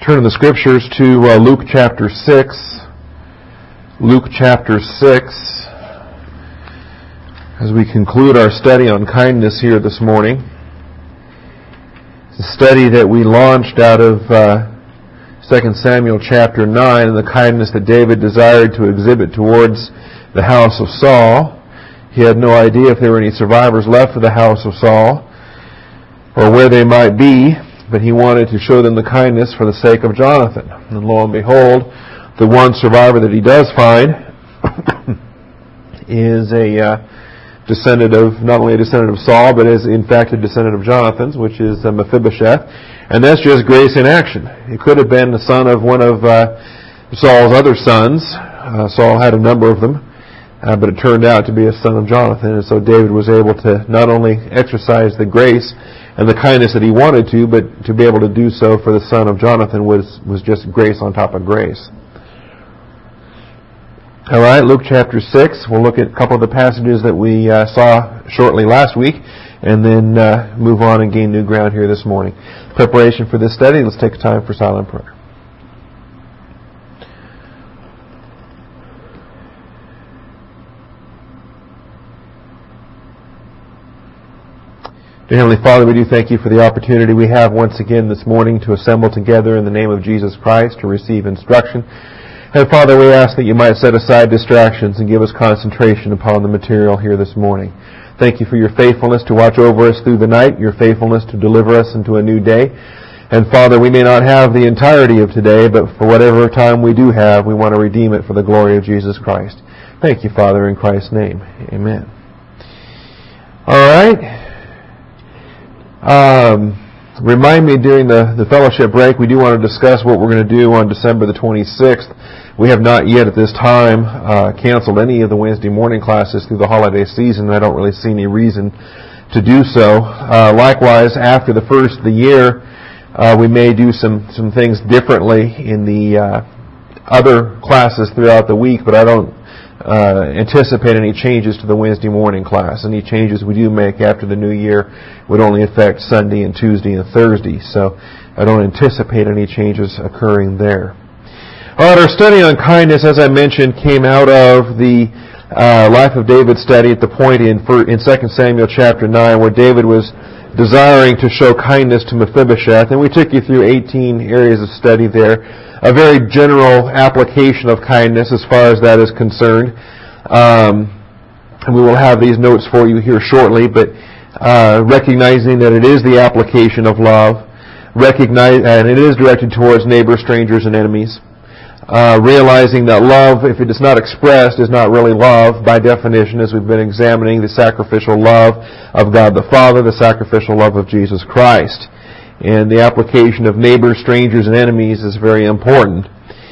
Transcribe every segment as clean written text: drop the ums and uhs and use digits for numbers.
Turn in the Scriptures to Luke chapter 6. Luke chapter 6. As we conclude our study on kindness here this morning. It's a study that we launched out of 2 Samuel chapter 9 and the kindness that David desired to exhibit towards the house of Saul. He had no idea if there were any survivors left of the house of Saul or where they might be, but he wanted to show them the kindness for the sake of Jonathan. And lo and behold, the one survivor that he does find is a descendant of, not only a descendant of Saul, but is in fact a descendant of Jonathan's, which is Mephibosheth. And that's just grace in action. It could have been the son of one of Saul's other sons. Saul had a number of them, but it turned out to be a son of Jonathan. And so David was able to not only exercise the grace and the kindness that he wanted to, but to be able to do so for the son of Jonathan was just grace on top of grace. All right, Luke chapter 6. We'll look at a couple of the passages that we saw shortly last week, and then move on and gain new ground here this morning. Preparation for this study, let's take time for silent prayer. Dear Heavenly Father, we do thank you for the opportunity we have once again this morning to assemble together in the name of Jesus Christ to receive instruction. And Father, we ask that you might set aside distractions and give us concentration upon the material here this morning. Thank you for your faithfulness to watch over us through the night, your faithfulness to deliver us into a new day. And Father, we may not have the entirety of today, but for whatever time we do have, we want to redeem it for the glory of Jesus Christ. Thank you, Father, in Christ's name. Amen. All right. Remind me during the fellowship break, we do want to discuss what we're going to do on December the 26th. We have not yet at this time canceled any of the Wednesday morning classes through the holiday season. I don't really see any reason to do so. Likewise, after the first of the year, we may do some things differently in the other classes throughout the week, but I don't anticipate any changes to the Wednesday morning class. Any changes we do make after the new year would only affect Sunday and Tuesday and Thursday, so I don't anticipate any changes occurring there. All right, our study on kindness, as I mentioned, came out of the Life of David study at the point in 2 Samuel chapter 9 where David was desiring to show kindness to Mephibosheth, and we took you through 18 areas of study there. A very general application of kindness as far as that is concerned. And we will have these notes for you here shortly, but recognizing that it is the application of love, and it is directed towards neighbors, strangers, and enemies. Realizing that love, if it is not expressed, is not really love by definition, as we've been examining the sacrificial love of God the Father, the sacrificial love of Jesus Christ. And the application of neighbors, strangers, and enemies is very important.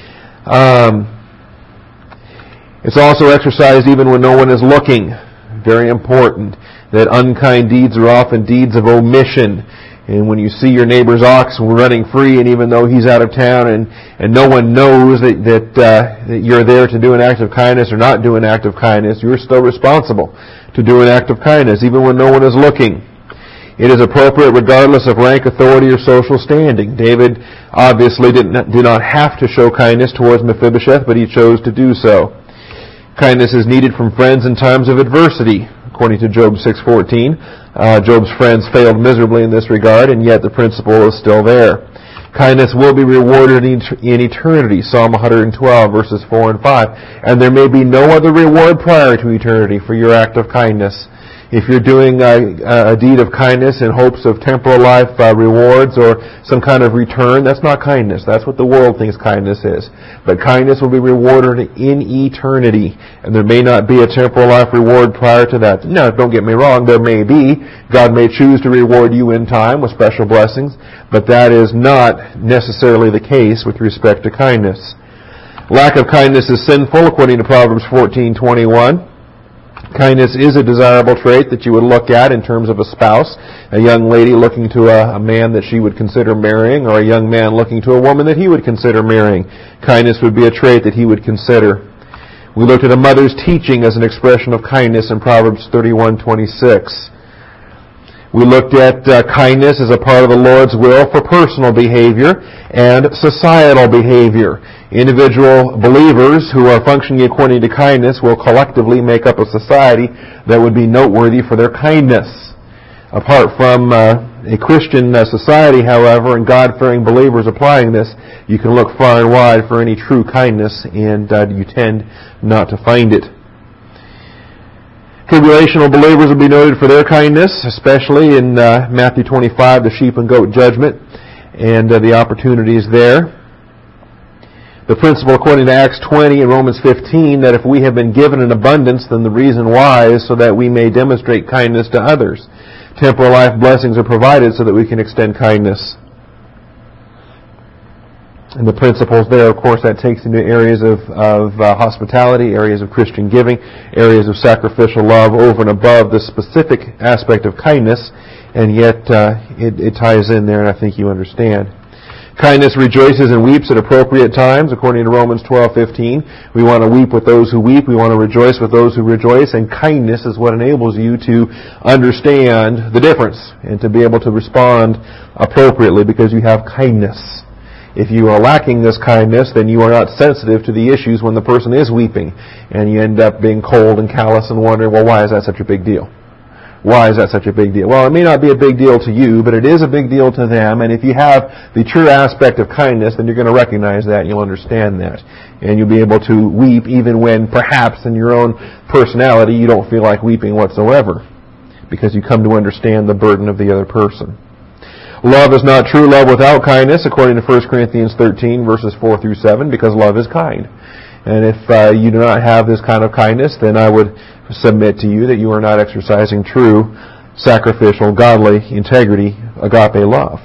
It's also exercised even when no one is looking. Very important. That unkind deeds are often deeds of omission. And when you see your neighbor's ox running free, and even though he's out of town and no one knows that you're there to do an act of kindness or not do an act of kindness, you're still responsible to do an act of kindness, even when no one is looking. It is appropriate regardless of rank, authority, or social standing. David obviously did not have to show kindness towards Mephibosheth, but he chose to do so. Kindness is needed from friends in times of adversity. According to Job 6:14, Job's friends failed miserably in this regard, and yet the principle is still there. Kindness will be rewarded in eternity, Psalm 112, verses 4 and 5. And there may be no other reward prior to eternity for your act of kindness. If you're doing a deed of kindness in hopes of temporal life rewards or some kind of return, that's not kindness. That's what the world thinks kindness is. But kindness will be rewarded in eternity, and there may not be a temporal life reward prior to that. Now, don't get me wrong, there may be. God may choose to reward you in time with special blessings, but that is not necessarily the case with respect to kindness. Lack of kindness is sinful, according to Proverbs 14:21. Kindness is a desirable trait that you would look at in terms of a spouse, a young lady looking to a man that she would consider marrying, or a young man looking to a woman that he would consider marrying. Kindness would be a trait that he would consider. We looked at a mother's teaching as an expression of kindness in Proverbs 31:26. We looked at kindness as a part of the Lord's will for personal behavior and societal behavior. Individual believers who are functioning according to kindness will collectively make up a society that would be noteworthy for their kindness. Apart from a Christian society, however, and God-fearing believers applying this, you can look far and wide for any true kindness, and you tend not to find it. Tribulational believers will be noted for their kindness, especially in Matthew 25, the sheep and goat judgment, and the opportunities there. The principle according to Acts 20 and Romans 15, that if we have been given an abundance, then the reason why is so that we may demonstrate kindness to others. Temporal life blessings are provided so that we can extend kindness. And the principles there, of course, that takes into areas of hospitality, areas of Christian giving, areas of sacrificial love over and above the specific aspect of kindness, and yet it ties in there, and I think you understand. Kindness rejoices and weeps at appropriate times, according to Romans 12:15. We want to weep with those who weep. We want to rejoice with those who rejoice. And kindness is what enables you to understand the difference and to be able to respond appropriately because you have kindness. If you are lacking this kindness, then you are not sensitive to the issues when the person is weeping. And you end up being cold and callous and wondering, well, why is that such a big deal? Why is that such a big deal? Well, it may not be a big deal to you, but it is a big deal to them. And if you have the true aspect of kindness, then you're going to recognize that and you'll understand that. And you'll be able to weep even when perhaps in your own personality you don't feel like weeping whatsoever, because you come to understand the burden of the other person. Love is not true love without kindness, according to 1 Corinthians 13, verses 4 through 7, because love is kind. And if you do not have this kind of kindness, then I would submit to you that you are not exercising true, sacrificial, godly integrity, agape love.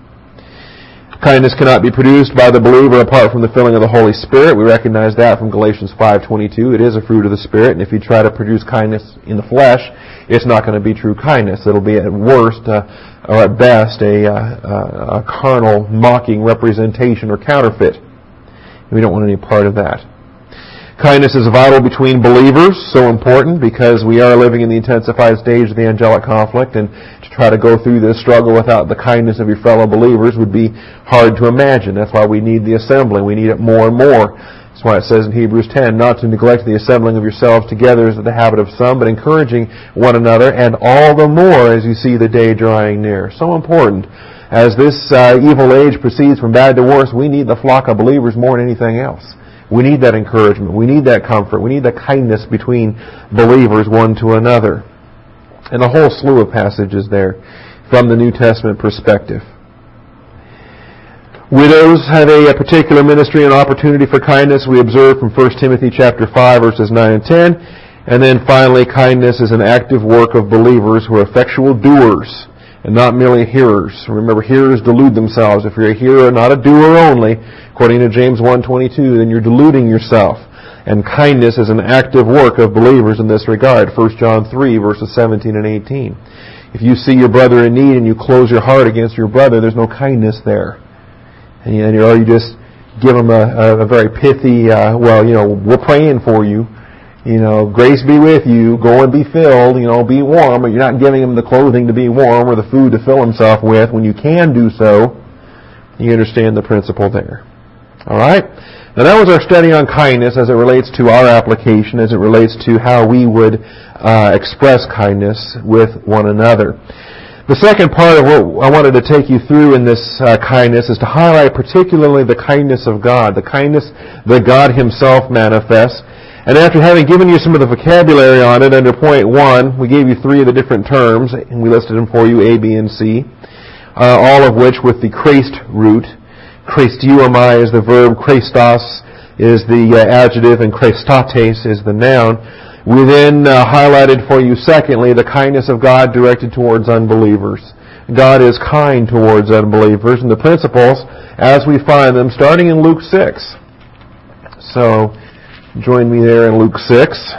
Kindness cannot be produced by the believer apart from the filling of the Holy Spirit. We recognize that from Galatians 5:22. It is a fruit of the Spirit, and if you try to produce kindness in the flesh, it's not going to be true kindness. It'll be at worst, or at best, a carnal, mocking representation or counterfeit. We don't want any part of that. Kindness is vital between believers, so important because we are living in the intensified stage of the angelic conflict, and to try to go through this struggle without the kindness of your fellow believers would be hard to imagine. That's why we need the assembling. We need it more and more. That's why it says in Hebrews 10, not to neglect the assembling of yourselves together as the habit of some, but encouraging one another, and all the more as you see the day drawing near. So important. As this evil age proceeds from bad to worse, we need the flock of believers more than anything else. We need that encouragement. We need that comfort. We need the kindness between believers one to another. And a whole slew of passages there from the New Testament perspective. Widows have a particular ministry and opportunity for kindness. We observe from 1 Timothy chapter 5, verses 9 and 10. And then finally, kindness is an active work of believers who are effectual doers and not merely hearers. Remember, hearers delude themselves. If you're a hearer, not a doer only, according to James 1:22, then you're deluding yourself. And kindness is an active work of believers in this regard. 1 John 3, verses 17 and 18. If you see your brother in need and you close your heart against your brother, there's no kindness there. And you just give him a very pithy, we're praying for you. Grace be with you, go and be filled, be warm, but you're not giving him the clothing to be warm or the food to fill himself with when you can do so. You understand the principle there. Alright? Now that was our study on kindness as it relates to our application, as it relates to how we would express kindness with one another. The second part of what I wanted to take you through in this kindness is to highlight particularly the kindness of God, the kindness that God Himself manifests. And after having given you some of the vocabulary on it, under point 1, we gave you 3 of the different terms, and we listed them for you, A, B, and C, all of which with the Christ root. Christeuomai is the verb, Christos is the adjective, and Christates is the noun. We then highlighted for you, secondly, the kindness of God directed towards unbelievers. God is kind towards unbelievers, and the principles, as we find them, starting in Luke 6. So, join me there in Luke 6.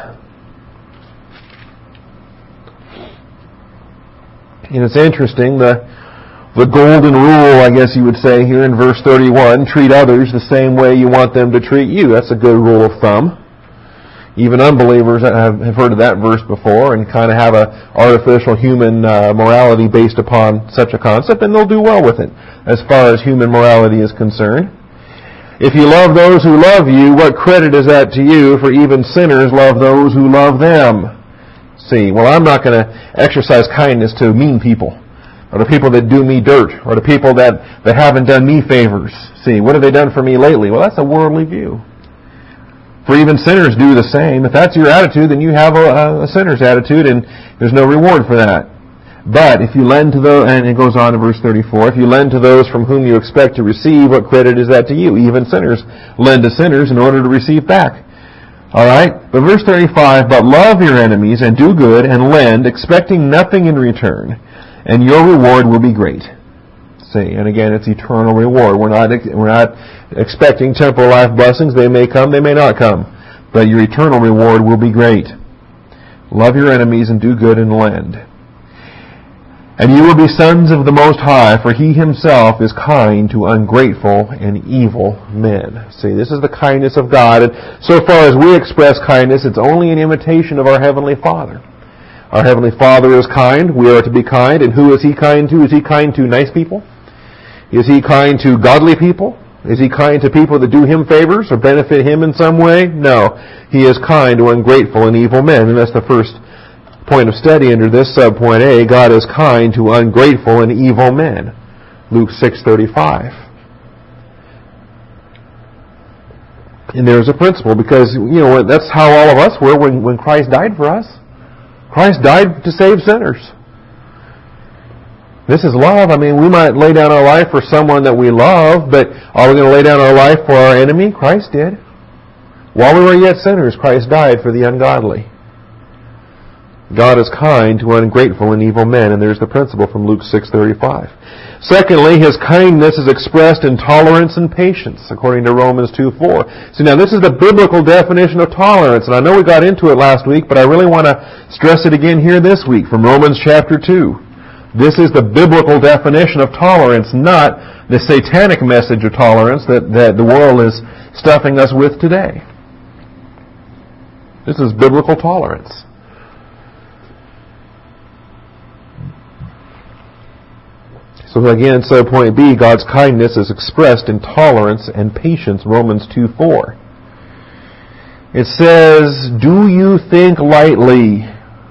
And it's interesting, the golden rule, I guess you would say here in verse 31, treat others the same way you want them to treat you. That's a good rule of thumb. Even unbelievers have heard of that verse before and kind of have a artificial human morality based upon such a concept, and they'll do well with it as far as human morality is concerned. If you love those who love you, what credit is that to you? For even sinners love those who love them. See, well, I'm not going to exercise kindness to mean people, or to people that do me dirt, or to people that haven't done me favors. See, what have they done for me lately? Well, that's a worldly view. For even sinners do the same. If that's your attitude, then you have a sinner's attitude, and there's no reward for that. But if you lend to those, and it goes on to verse 34, if you lend to those from whom you expect to receive, what credit is that to you? Even sinners lend to sinners in order to receive back. Alright? But verse 35, but love your enemies, and do good, and lend, expecting nothing in return, and your reward will be great. See, and again, it's eternal reward. We're not expecting temporal life blessings. They may come, they may not come. But your eternal reward will be great. Love your enemies and do good and lend. And you will be sons of the Most High, for He Himself is kind to ungrateful and evil men. See, this is the kindness of God. And so far as we express kindness, it's only an imitation of our Heavenly Father. Our Heavenly Father is kind. We are to be kind. And who is He kind to? Is He kind to nice people? Is He kind to godly people? Is He kind to people that do Him favors or benefit Him in some way? No. He is kind to ungrateful and evil men. And that's the first point of study under this subpoint A. God is kind to ungrateful and evil men. Luke 6:35. And there's a principle, because that's how all of us were when Christ died for us. Christ died to save sinners. This is love. I mean, we might lay down our life for someone that we love, but are we going to lay down our life for our enemy? Christ did. While we were yet sinners, Christ died for the ungodly. God is kind to ungrateful and evil men, and there's the principle from Luke 6:35. Secondly, His kindness is expressed in tolerance and patience, according to Romans 2:4. So now this is the biblical definition of tolerance, and I know we got into it last week, but I really want to stress it again here this week from Romans chapter 2. This is the biblical definition of tolerance, not the satanic message of tolerance that the world is stuffing us with today. This is biblical tolerance. So again, point B, God's kindness is expressed in tolerance and patience, Romans 2:4. It says, do you think lightly?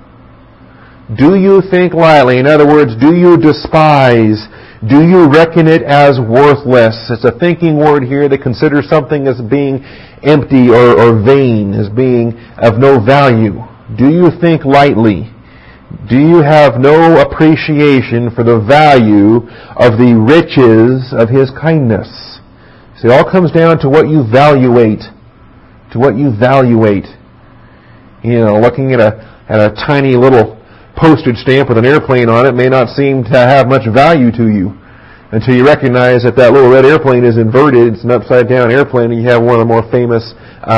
Do you think lightly? In other words, do you despise? Do you reckon it as worthless? It's a thinking word here that considers something as being empty or vain, as being of no value. Do you think lightly? Do you have no appreciation for the value of the riches of His kindness? See, it all comes down to what you valuate. To what you valuate. Looking at a tiny little postage stamp with an airplane on it may not seem to have much value to you until you recognize that little red airplane is inverted. It's an upside-down airplane, and you have one of the more famous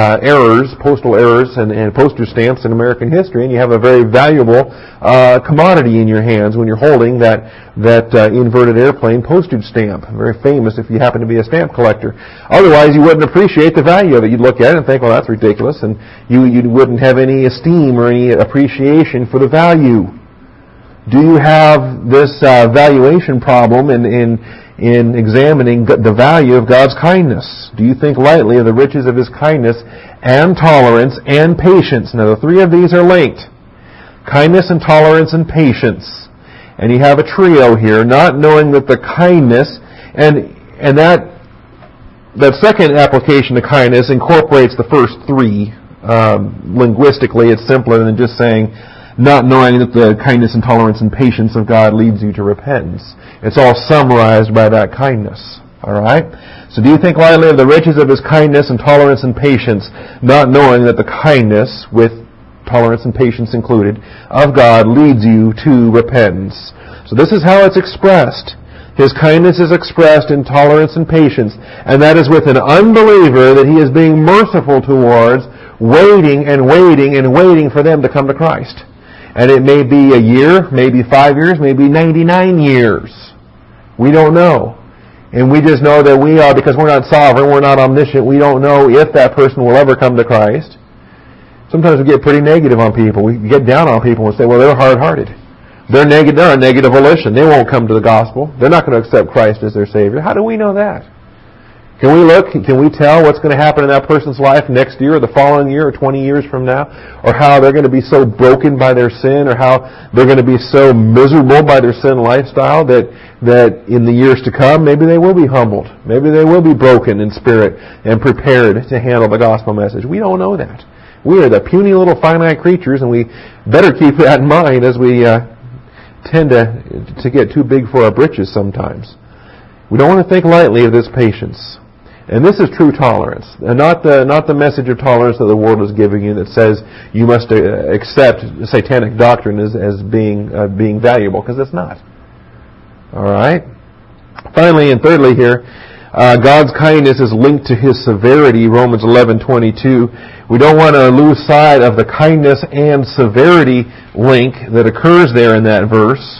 postal errors and postage stamps in American history, and you have a very valuable commodity in your hands when you're holding that inverted airplane postage stamp. Very famous if you happen to be a stamp collector. Otherwise, you wouldn't appreciate the value of it. You'd look at it and think, well, that's ridiculous, and you wouldn't have any esteem or any appreciation for the value. Do you have this valuation problem in examining the value of God's kindness? Do you think lightly of the riches of His kindness and tolerance and patience? Now, the three of these are linked. Kindness and tolerance and patience. And you have a trio here, not knowing that the kindness, and that second application of kindness incorporates the first three. Linguistically, it's simpler than just saying, not knowing that the kindness and tolerance and patience of God leads you to repentance. It's all summarized by that kindness. Alright? So do you think lightly of the riches of His kindness and tolerance and patience, not knowing that the kindness, with tolerance and patience included, of God leads you to repentance? So this is how it's expressed. His kindness is expressed in tolerance and patience, and that is with an unbeliever that he is being merciful towards, waiting and waiting and waiting for them to come to Christ. And it may be a year, maybe 5 years, maybe 99 years. We don't know. And we just know that we are, because we're not sovereign, we're not omniscient, we don't know if that person will ever come to Christ. Sometimes we get pretty negative on people. We get down on people and say, well, they're hard-hearted. They're a negative volition. They won't come to the gospel. They're not going to accept Christ as their Savior. How do we know that? Can we look? Can we tell what's going to happen in that person's life next year or the following year or 20 years from now? Or how they're going to be so broken by their sin, or how they're going to be so miserable by their sin lifestyle that in the years to come, maybe they will be humbled. Maybe they will be broken in spirit and prepared to handle the gospel message. We don't know that. We are the puny little finite creatures, and we better keep that in mind as we tend to get too big for our britches sometimes. We don't want to think lightly of this patience. And this is true tolerance, and not the message of tolerance that the world is giving you that says you must accept satanic doctrine as being valuable, because it's not. All right. Finally and thirdly here, God's kindness is linked to His severity. Romans 11:22. We don't want to lose sight of the kindness and severity link that occurs there in that verse.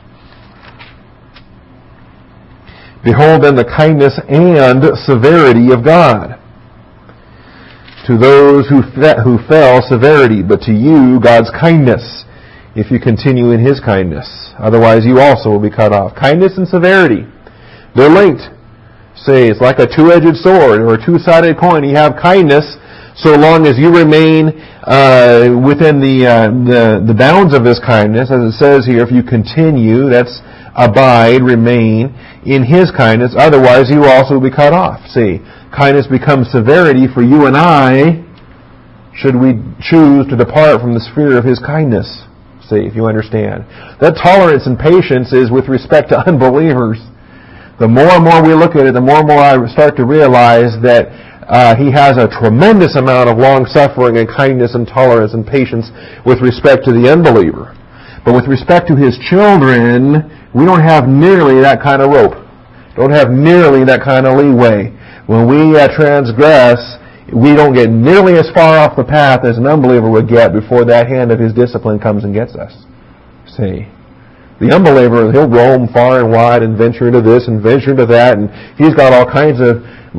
Behold then the kindness and severity of God. To those who fell, severity, but to you, God's kindness, if you continue in His kindness. Otherwise you also will be cut off. Kindness and severity, they're linked. Say, it's like a two-edged sword or a two-sided coin. You have kindness so long as you remain within the bounds of this kindness. As it says here, if you continue, that's abide, remain in His kindness, otherwise you also will be cut off. See, kindness becomes severity for you and I should we choose to depart from the sphere of His kindness. See, if you understand. That tolerance and patience is with respect to unbelievers. The more and more we look at it, the more and more I start to realize that He has a tremendous amount of long-suffering and kindness and tolerance and patience with respect to the unbeliever. But with respect to His children, we don't have nearly that kind of rope. Don't have nearly that kind of leeway. When we transgress, we don't get nearly as far off the path as an unbeliever would get before that hand of His discipline comes and gets us. See? The unbeliever, he'll roam far and wide and venture into this and venture into that, and he's got all kinds of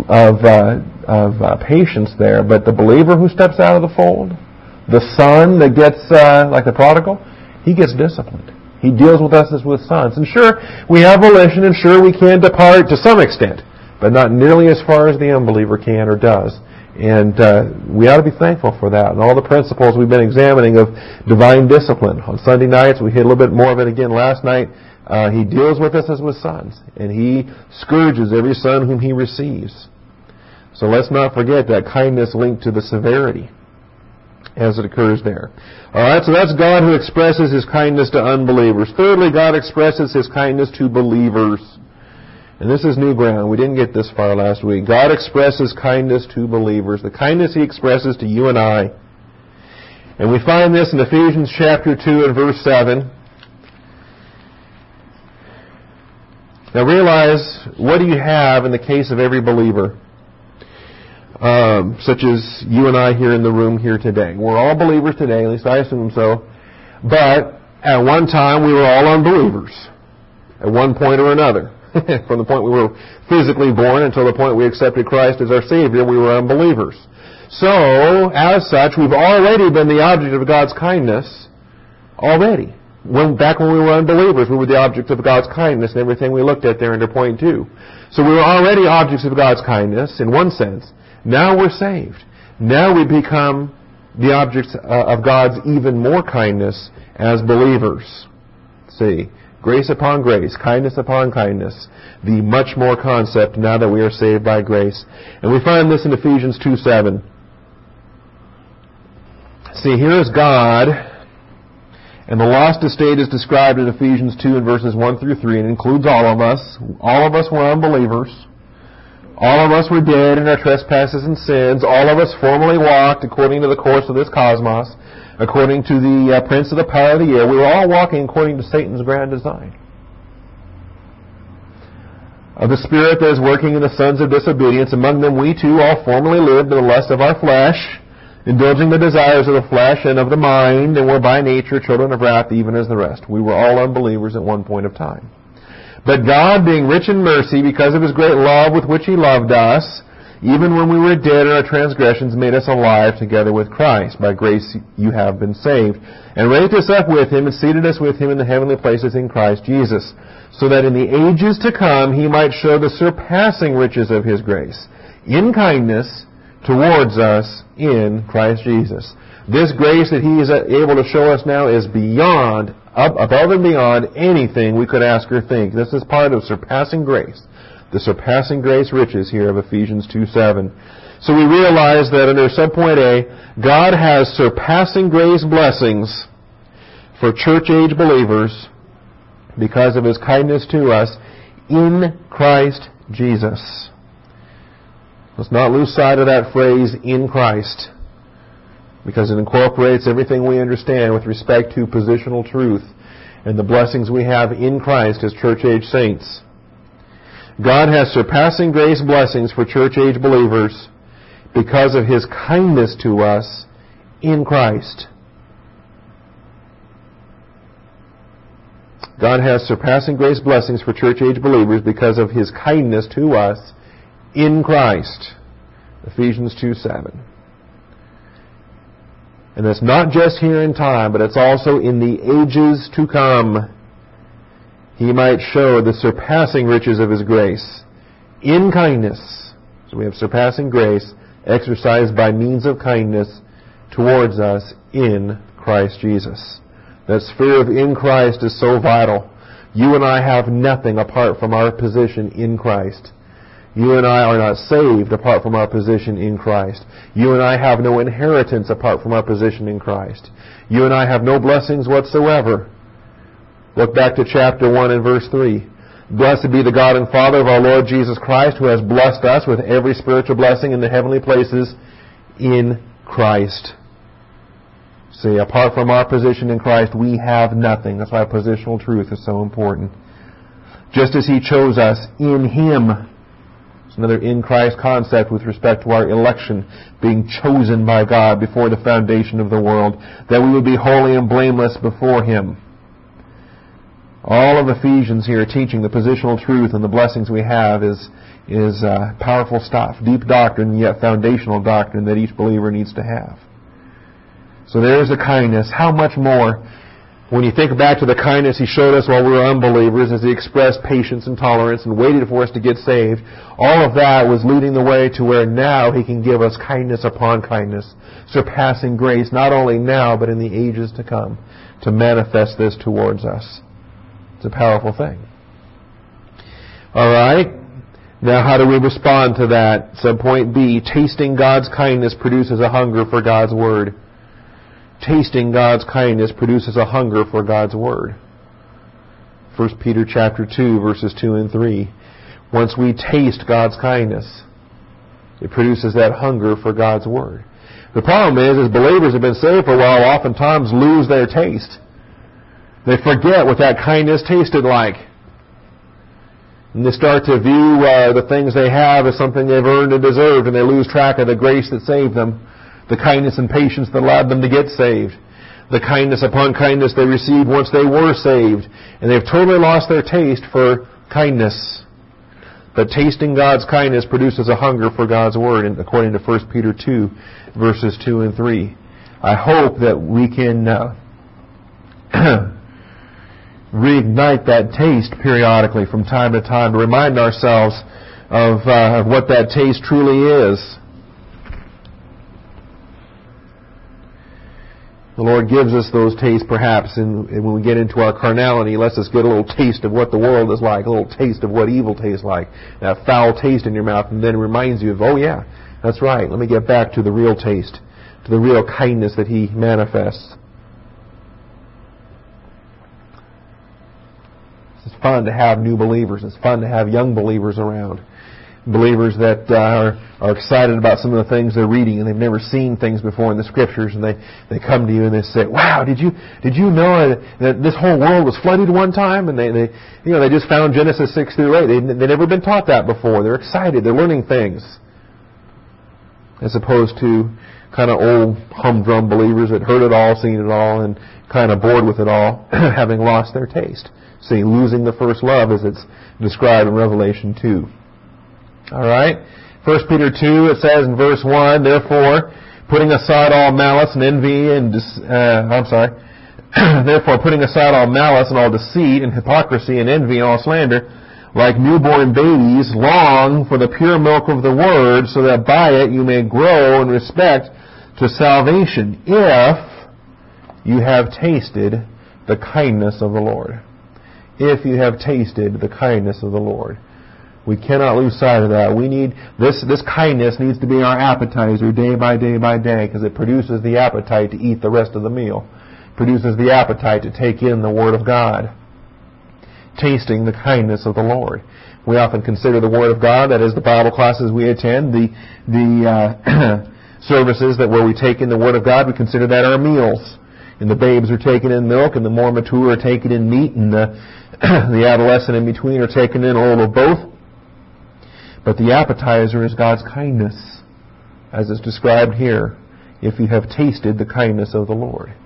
patience there. But the believer who steps out of the fold, the son that gets, like the prodigal, he gets disciplined. He deals with us as with sons. And sure, we have volition, and sure, we can depart to some extent, but not nearly as far as the unbeliever can or does. And we ought to be thankful for that. And all the principles we've been examining of divine discipline. On Sunday nights, we hit a little bit more of it again last night. He deals with us as with sons, and He scourges every son whom He receives. So let's not forget that kindness linked to the severity as it occurs there. All right, so that's God who expresses His kindness to unbelievers. Thirdly, God expresses His kindness to believers. And this is new ground. We didn't get this far last week. God expresses kindness to believers. The kindness He expresses to you and I. And we find this in Ephesians chapter 2 and verse 7. Now realize, what do you have in the case of every believer? Such as you and I here in the room here today. We're all believers today, at least I assume so. But at one time we were all unbelievers. At one point or another. From the point we were physically born until the point we accepted Christ as our Savior, we were unbelievers. So, as such, we've already been the object of God's kindness. Already. Back when we were unbelievers, we were the object of God's kindness and everything we looked at there under point 2. So we were already objects of God's kindness, in one sense. Now we're saved. Now we become the objects of God's even more kindness as believers. See, grace upon grace, kindness upon kindness, the much more concept now that we are saved by grace. And we find this in Ephesians 2:7. See, here is God, and the lost estate is described in Ephesians 2 and verses 1 through 3, and includes all of us. All of us were unbelievers. All of us were dead in our trespasses and sins. All of us formerly walked according to the course of this cosmos, according to the prince of the power of the air. We were all walking according to Satan's grand design. Of the Spirit that is working in the sons of disobedience, among them we too all formerly lived in the lust of our flesh, indulging the desires of the flesh and of the mind, and were by nature children of wrath even as the rest. We were all unbelievers at one point of time. But God, being rich in mercy, because of His great love with which He loved us, even when we were dead in our transgressions, made us alive together with Christ. By grace you have been saved. And raised us up with Him and seated us with Him in the heavenly places in Christ Jesus, so that in the ages to come He might show the surpassing riches of His grace, in kindness towards us in Christ Jesus. This grace that He is able to show us now is beyond, above and beyond anything we could ask or think. This is part of surpassing grace. The surpassing grace riches here of Ephesians 2:7. So we realize that under subpoint A, God has surpassing grace blessings for church-age believers because of His kindness to us in Christ Jesus. Let's not lose sight of that phrase, in Christ, because it incorporates everything we understand with respect to positional truth and the blessings we have in Christ as church-age saints. God has surpassing grace blessings for church-age believers because of His kindness to us in Christ. God has surpassing grace blessings for church-age believers because of His kindness to us in Christ. Ephesians 2:7. And it's not just here in time, but it's also in the ages to come. He might show the surpassing riches of His grace in kindness. So we have surpassing grace exercised by means of kindness towards us in Christ Jesus. That sphere of in Christ is so vital. You and I have nothing apart from our position in Christ. You and I are not saved apart from our position in Christ. You and I have no inheritance apart from our position in Christ. You and I have no blessings whatsoever. Look back to chapter 1 and verse 3. Blessed be the God and Father of our Lord Jesus Christ, who has blessed us with every spiritual blessing in the heavenly places in Christ. See, apart from our position in Christ, we have nothing. That's why positional truth is so important. Just as He chose us in Him. It's another in Christ concept with respect to our election, being chosen by God before the foundation of the world, that we would be holy and blameless before Him. All of Ephesians here teaching the positional truth and the blessings we have is powerful stuff, deep doctrine, yet foundational doctrine that each believer needs to have. So there's the kindness. How much more, when you think back to the kindness He showed us while we were unbelievers, as He expressed patience and tolerance and waited for us to get saved, all of that was leading the way to where now He can give us kindness upon kindness, surpassing grace, not only now, but in the ages to come, to manifest this towards us. It's a powerful thing. All right. Now, how do we respond to that? Subpoint B, tasting God's kindness produces a hunger for God's Word. Tasting God's kindness produces a hunger for God's Word. 1 Peter chapter 2, verses 2 and 3. Once we taste God's kindness, it produces that hunger for God's Word. The problem is believers have been saved for a while, oftentimes lose their taste. They forget what that kindness tasted like. And they start to view the things they have as something they've earned and deserved, and they lose track of the grace that saved them, the kindness and patience that allowed them to get saved, the kindness upon kindness they received once they were saved, and they've totally lost their taste for kindness. But tasting God's kindness produces a hunger for God's Word, according to 1 Peter 2, verses 2 and 3. I hope that we can reignite that taste periodically from time to time to remind ourselves of what that taste truly is. The Lord gives us those tastes perhaps, and when we get into our carnality, He lets us get a little taste of what the world is like, a little taste of what evil tastes like, that foul taste in your mouth, and then reminds you of, oh yeah, that's right, let me get back to the real taste, to the real kindness that He manifests. It's fun to have new believers. It's fun to have young believers around. Believers that are excited about some of the things they're reading, and they've never seen things before in the Scriptures, and they come to you and they say, "Wow, did you know that this whole world was flooded one time?" And they just found Genesis 6 through 8. They've never been taught that before. They're excited. They're learning things, as opposed to kind of old humdrum believers that heard it all, seen it all, and kind of bored with it all, having lost their taste. See, losing the first love as it's described in Revelation 2. All right? 1 Peter 2, it says in verse 1, therefore, putting aside all malice and envy and therefore putting aside all malice and all deceit and hypocrisy and envy and all slander, like newborn babies, long for the pure milk of the word, so that by it you may grow in respect to salvation, if you have tasted the kindness of the Lord. If you have tasted the kindness of the Lord. We cannot lose sight of that. We need this kindness needs to be our appetizer day by day by day, because it produces the appetite to eat the rest of the meal. It produces the appetite to take in the Word of God. Tasting the kindness of the Lord. We often consider the Word of God, that is the Bible classes we attend, the services where we take in the Word of God, we consider that our meals. And the babes are taken in milk, and the more mature are taken in meat, and the adolescent in between are taken in a little of both. But the appetizer is God's kindness, as is described here, if you have tasted the kindness of the Lord.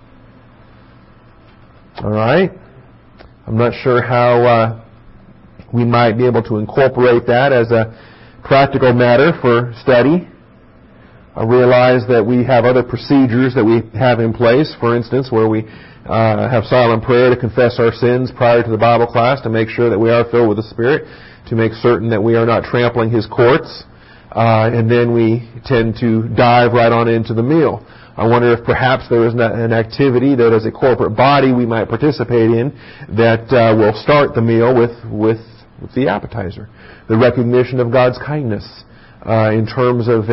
All right? I'm not sure how we might be able to incorporate that as a practical matter for study. I realize that we have other procedures that we have in place, for instance, where we have silent prayer to confess our sins prior to the Bible class, to make sure that we are filled with the Spirit, to make certain that we are not trampling His courts, and then we tend to dive right on into the meal. I wonder if perhaps there is an activity that as a corporate body we might participate in that will start the meal with the appetizer. The recognition of God's kindness in terms of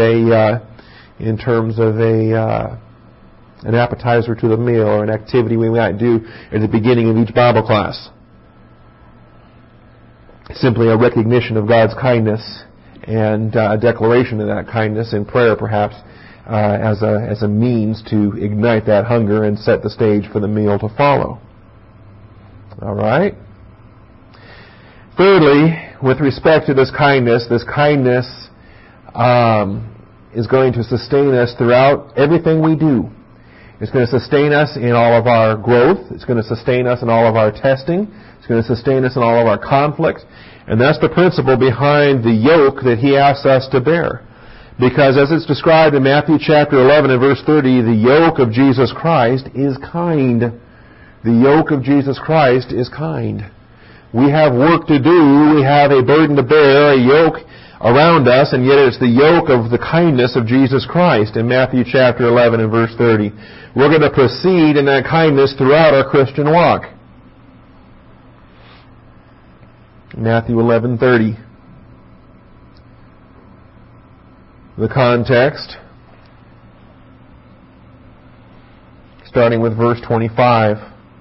an appetizer to the meal, or an activity we might do at the beginning of each Bible class. Simply a recognition of God's kindness and a declaration of that kindness in prayer, perhaps, as a means to ignite that hunger and set the stage for the meal to follow. All right? Thirdly, with respect to this kindness is going to sustain us throughout everything we do. It's going to sustain us in all of our growth. It's going to sustain us in all of our testing. It's going to sustain us in all of our conflicts. And that's the principle behind the yoke that He asks us to bear. Because as it's described in Matthew chapter 11 and verse 30, the yoke of Jesus Christ is kind. The yoke of Jesus Christ is kind. We have work to do. We have a burden to bear, a yoke around us, and yet it's the yoke of the kindness of Jesus Christ in Matthew chapter 11 and verse 30. We're going to proceed in that kindness throughout our Christian walk. Matthew 11:30. The context, starting with verse 25.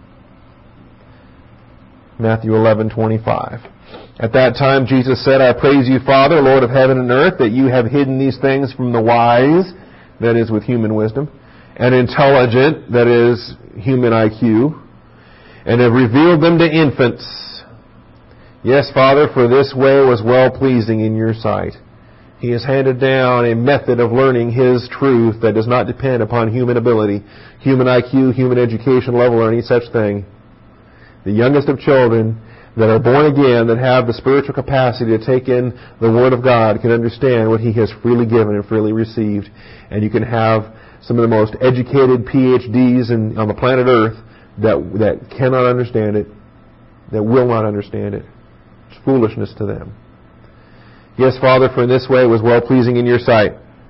Matthew 11:25. At that time Jesus said, I praise you, Father, Lord of heaven and earth, that you have hidden these things from the wise, that is with human wisdom, and intelligent, that is human IQ, and have revealed them to infants. Yes, Father, for this way was well-pleasing in your sight. He has handed down a method of learning His truth that does not depend upon human ability, human IQ, human education level, or any such thing. The youngest of children that are born again, that have the spiritual capacity to take in the Word of God, can understand what He has freely given and freely received. And you can have some of the most educated PhDs on the planet Earth that cannot understand it, that will not understand it. It's foolishness to them. Yes, Father, for in this way it was well-pleasing in your sight.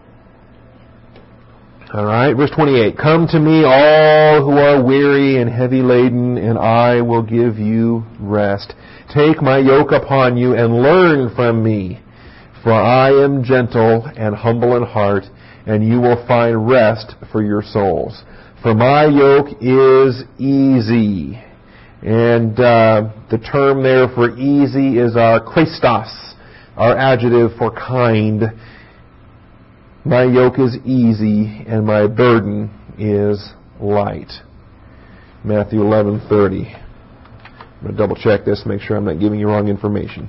All right, verse 28. Come to me, all who are weary and heavy laden, and I will give you rest. Take my yoke upon you and learn from me, for I am gentle and humble in heart, and you will find rest for your souls. For my yoke is easy. And the term there for easy is our Christos, our adjective for kind. My yoke is easy and my burden is light. Matthew 11:30. I'm going to double check this, make sure I'm not giving you wrong information.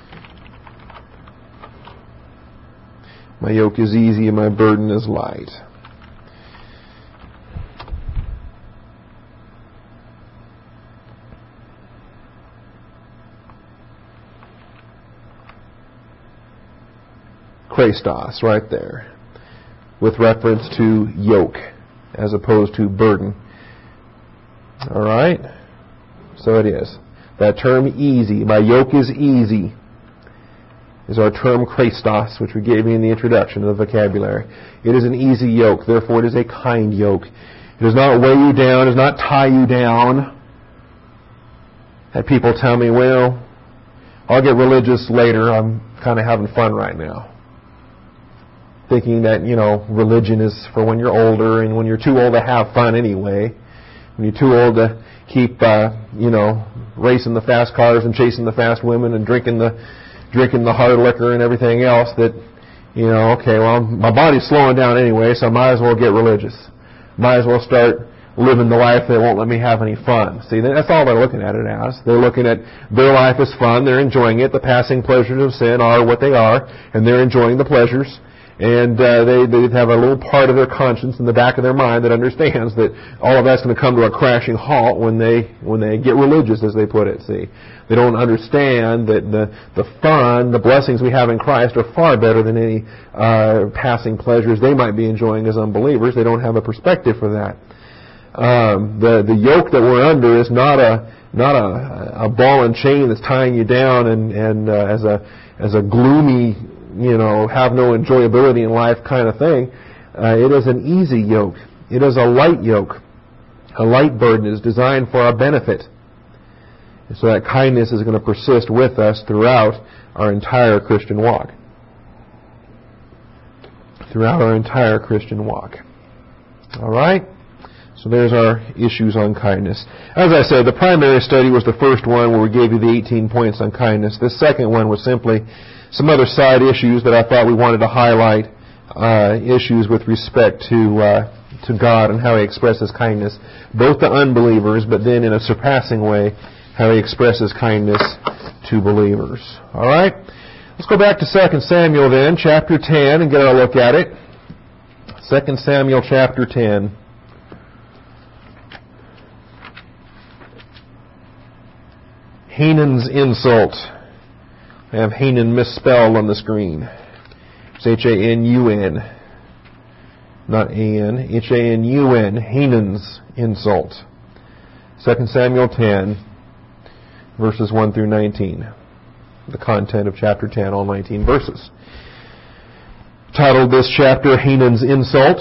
My yoke is easy and my burden is light. Christos, right there, with reference to yoke as opposed to burden. All right? So it is. That term easy, my yoke is easy, is our term Christos, which we gave you in the introduction of the vocabulary. It is an easy yoke, therefore it is a kind yoke. It does not weigh you down, it does not tie you down. And people tell me, well, I'll get religious later, I'm kind of having fun right now. Thinking that, religion is for when you're older, and when you're too old to have fun anyway. When you're too old to keep, racing the fast cars and chasing the fast women and drinking the hard liquor and everything else, that, okay, well, my body's slowing down anyway, so I might as well get religious. Might as well start living the life that won't let me have any fun. See, that's all they're looking at it as. They're looking at their life as fun, they're enjoying it, the passing pleasures of sin are what they are, and they're enjoying the pleasures. And they have a little part of their conscience in the back of their mind that understands that all of that's going to come to a crashing halt when they get religious, as they put it. See, they don't understand that the fun, the blessings we have in Christ are far better than any passing pleasures they might be enjoying as unbelievers. They don't have a perspective for that. The yoke that we're under is not a ball and chain that's tying you down and as a gloomy, have no enjoyability in life kind of thing. It is an easy yoke. It is a light yoke. A light burden is designed for our benefit. And so that kindness is going to persist with us throughout our entire Christian walk. Throughout our entire Christian walk. All right? So there's our issues on kindness. As I said, the primary study was the first one where we gave you the 18 points on kindness. This second one was simply some other side issues that I thought we wanted to highlight, issues with respect to God and how He expresses kindness, both to unbelievers, but then in a surpassing way, how He expresses kindness to believers. All right? Let's go back to 2 Samuel then, chapter 10, and get a look at it. 2 Samuel chapter 10. Hanun's insult. I have Hanun misspelled on the screen. It's H-A-N-U-N. Not A-N. H-A-N-U-N. Hanun's insult. 2 Samuel 10, verses 1 through 19. The content of chapter 10, all 19 verses. Titled this chapter, Hanun's Insult.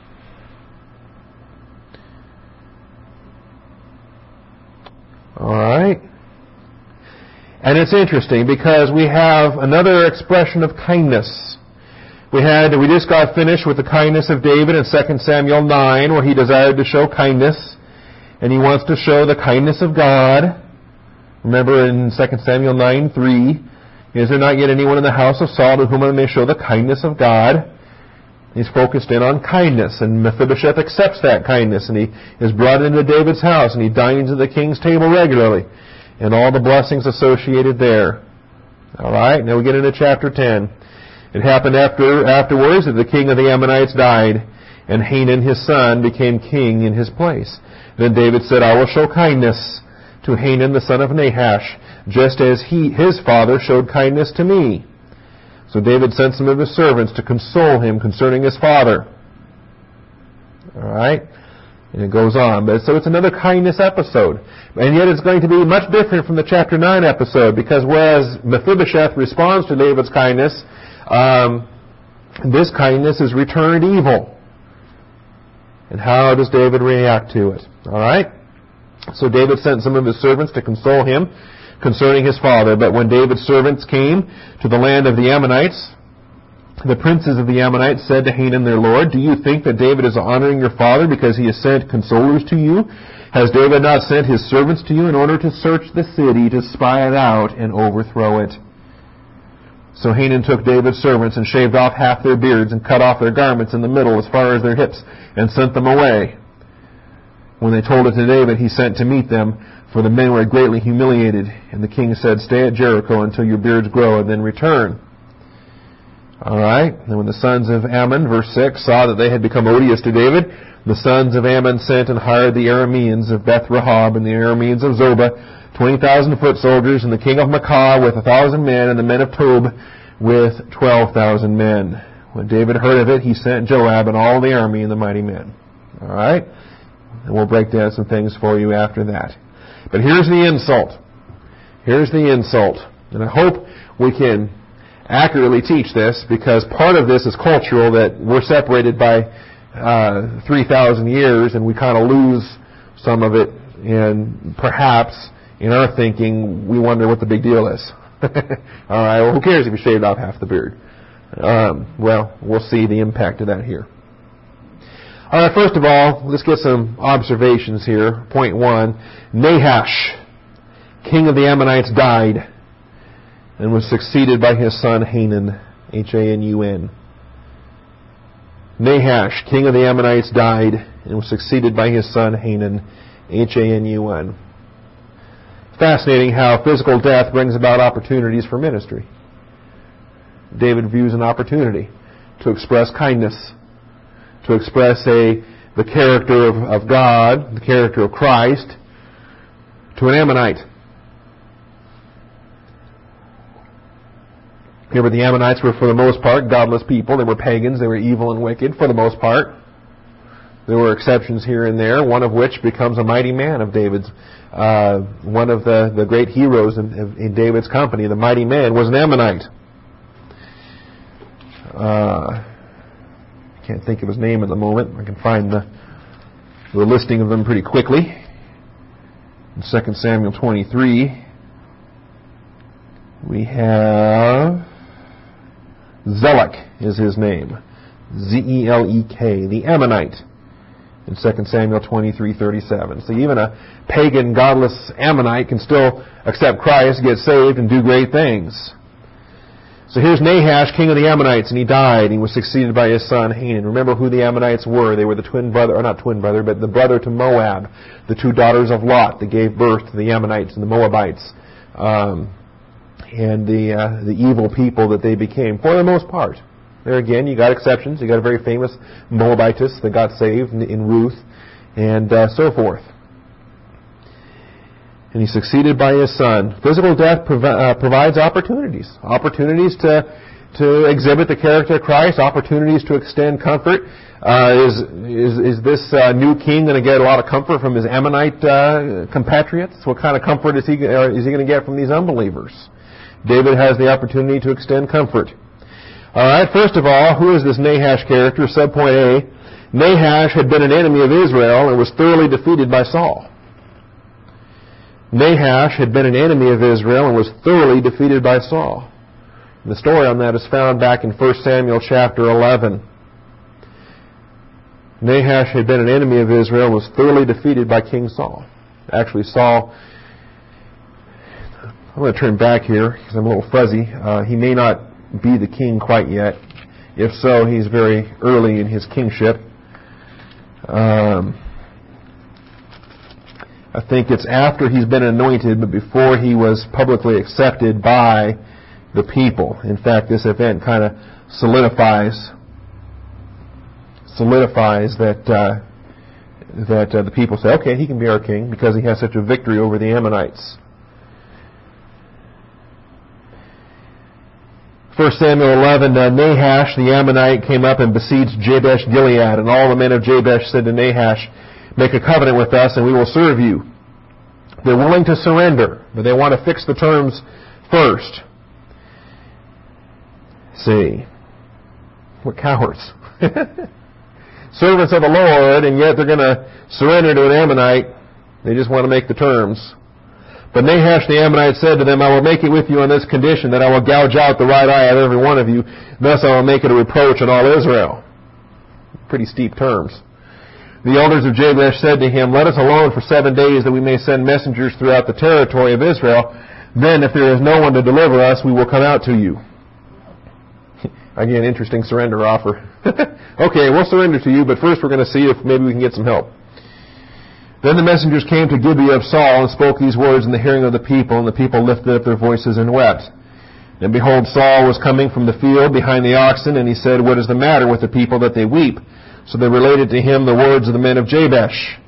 All right. And it's interesting because we have another expression of kindness. We just got finished with the kindness of David in 2 Samuel 9, where he desired to show kindness, and he wants to show the kindness of God. Remember in 2 Samuel 9:3, is there not yet anyone in the house of Saul to whom I may show the kindness of God? He's focused in on kindness, and Mephibosheth accepts that kindness, and he is brought into David's house, and he dines at the king's table regularly, and all the blessings associated there. All right, now we get into chapter 10. It happened afterwards that the king of the Ammonites died, and Hanun his son became king in his place. Then David said, I will show kindness to Hanun the son of Nahash, just as his father showed kindness to me. So David sent some of his servants to console him concerning his father. All right? And it goes on. So it's another kindness episode. And yet it's going to be much different from the chapter 9 episode, because whereas Mephibosheth responds to David's kindness, this kindness is returned evil. And how does David react to it? All right? So David sent some of his servants to console him concerning his father. But when David's servants came to the land of the Ammonites, the princes of the Ammonites said to Hanun their lord, Do you think that David is honoring your father because he has sent consolers to you? Has David not sent his servants to you in order to search the city, to spy it out, and overthrow it? So Hanun took David's servants and shaved off half their beards and cut off their garments in the middle as far as their hips and sent them away. When they told it to David, he sent to meet them, for the men were greatly humiliated. And the king said, Stay at Jericho until your beards grow and then return. All right. And when the sons of Ammon, verse 6, saw that they had become odious to David, the sons of Ammon sent and hired the Arameans of Beth-Rehob and the Arameans of Zobah, 20,000 foot soldiers, and the king of Maacah with 1,000 men, and the men of Tob with 12,000 men. When David heard of it, he sent Joab and all the army and the mighty men. All right? And we'll break down some things for you after that. But here's the insult. Here's the insult. And I hope we can accurately teach this, because part of this is cultural, that we're separated by 3,000 years and we kind of lose some of it, and perhaps in our thinking we wonder what the big deal is. All right, well, who cares if you shaved off half the beard? Well, we'll see the impact of that here. All right, first of all, let's get some observations here. Point 1, Nahash, king of the Ammonites, died and was succeeded by his son Hanun, Hanun. Nahash, king of the Ammonites, died and was succeeded by his son Hanun, Hanun. Fascinating how physical death brings about opportunities for ministry. David views an opportunity to express kindness, to express the character of God, the character of Christ, to an Ammonite. Remember, the Ammonites were, for the most part, godless people. They were pagans. They were evil and wicked, for the most part. There were exceptions here and there, one of which becomes a mighty man of David's. One of the great heroes in David's company, the mighty man, was an Ammonite. Can't think of his name at the moment. I can find the listing of them pretty quickly. In 2 Samuel 23, we have Zelek is his name. Z-E-L-E-K, the Ammonite, in 2 Samuel 23:37. So even a pagan, godless Ammonite can still accept Christ, get saved, and do great things. So here's Nahash, king of the Ammonites, and he died, and he was succeeded by his son Hanun. Remember who the Ammonites were. They were the twin brother, or not twin brother, but the brother to Moab, the two daughters of Lot that gave birth to the Ammonites and the Moabites, and the evil people that they became, for the most part. There again, you got exceptions. You got a very famous Moabitess that got saved in Ruth, and so forth. And he's succeeded by his son. Physical death provides opportunities. Opportunities to exhibit the character of Christ. Opportunities to extend comfort. Is this new king going to get a lot of comfort from his Ammonite compatriots? What kind of comfort is he going to get from these unbelievers? David has the opportunity to extend comfort. All right, first of all, who is this Nahash character? Subpoint A. Nahash had been an enemy of Israel and was thoroughly defeated by Saul. Nahash had been an enemy of Israel and was thoroughly defeated by Saul. And the story on that is found back in 1 Samuel chapter 11. Nahash had been an enemy of Israel and was thoroughly defeated by King Saul. Actually, Saul, I'm going to turn back here because I'm a little fuzzy. He may not be the king quite yet. If so, he's very early in his kingship. I think it's after he's been anointed, but before he was publicly accepted by the people. In fact, this event kind of solidifies that the people say, okay, he can be our king because he has such a victory over the Ammonites. 1 Samuel 11, Nahash the Ammonite came up and besieged Jabesh Gilead, and all the men of Jabesh said to Nahash, make a covenant with us and we will serve you. They're willing to surrender, but they want to fix the terms first. See, what cowards. Servants of the Lord, and yet they're going to surrender to an Ammonite. They just want to make the terms. But Nahash the Ammonite said to them, I will make it with you on this condition, that I will gouge out the right eye of every one of you. Thus I will make it a reproach on all Israel. Pretty steep terms. The elders of Jabesh said to him, let us alone for 7 days, that we may send messengers throughout the territory of Israel. Then, if there is no one to deliver us, we will come out to you. Again, interesting surrender offer. Okay, we'll surrender to you, but first we're going to see if maybe we can get some help. Then the messengers came to Gibeah of Saul and spoke these words in the hearing of the people, and the people lifted up their voices and wept. And behold, Saul was coming from the field behind the oxen, and he said, what is the matter with the people that they weep? So they related to him the words of the men of Jabesh.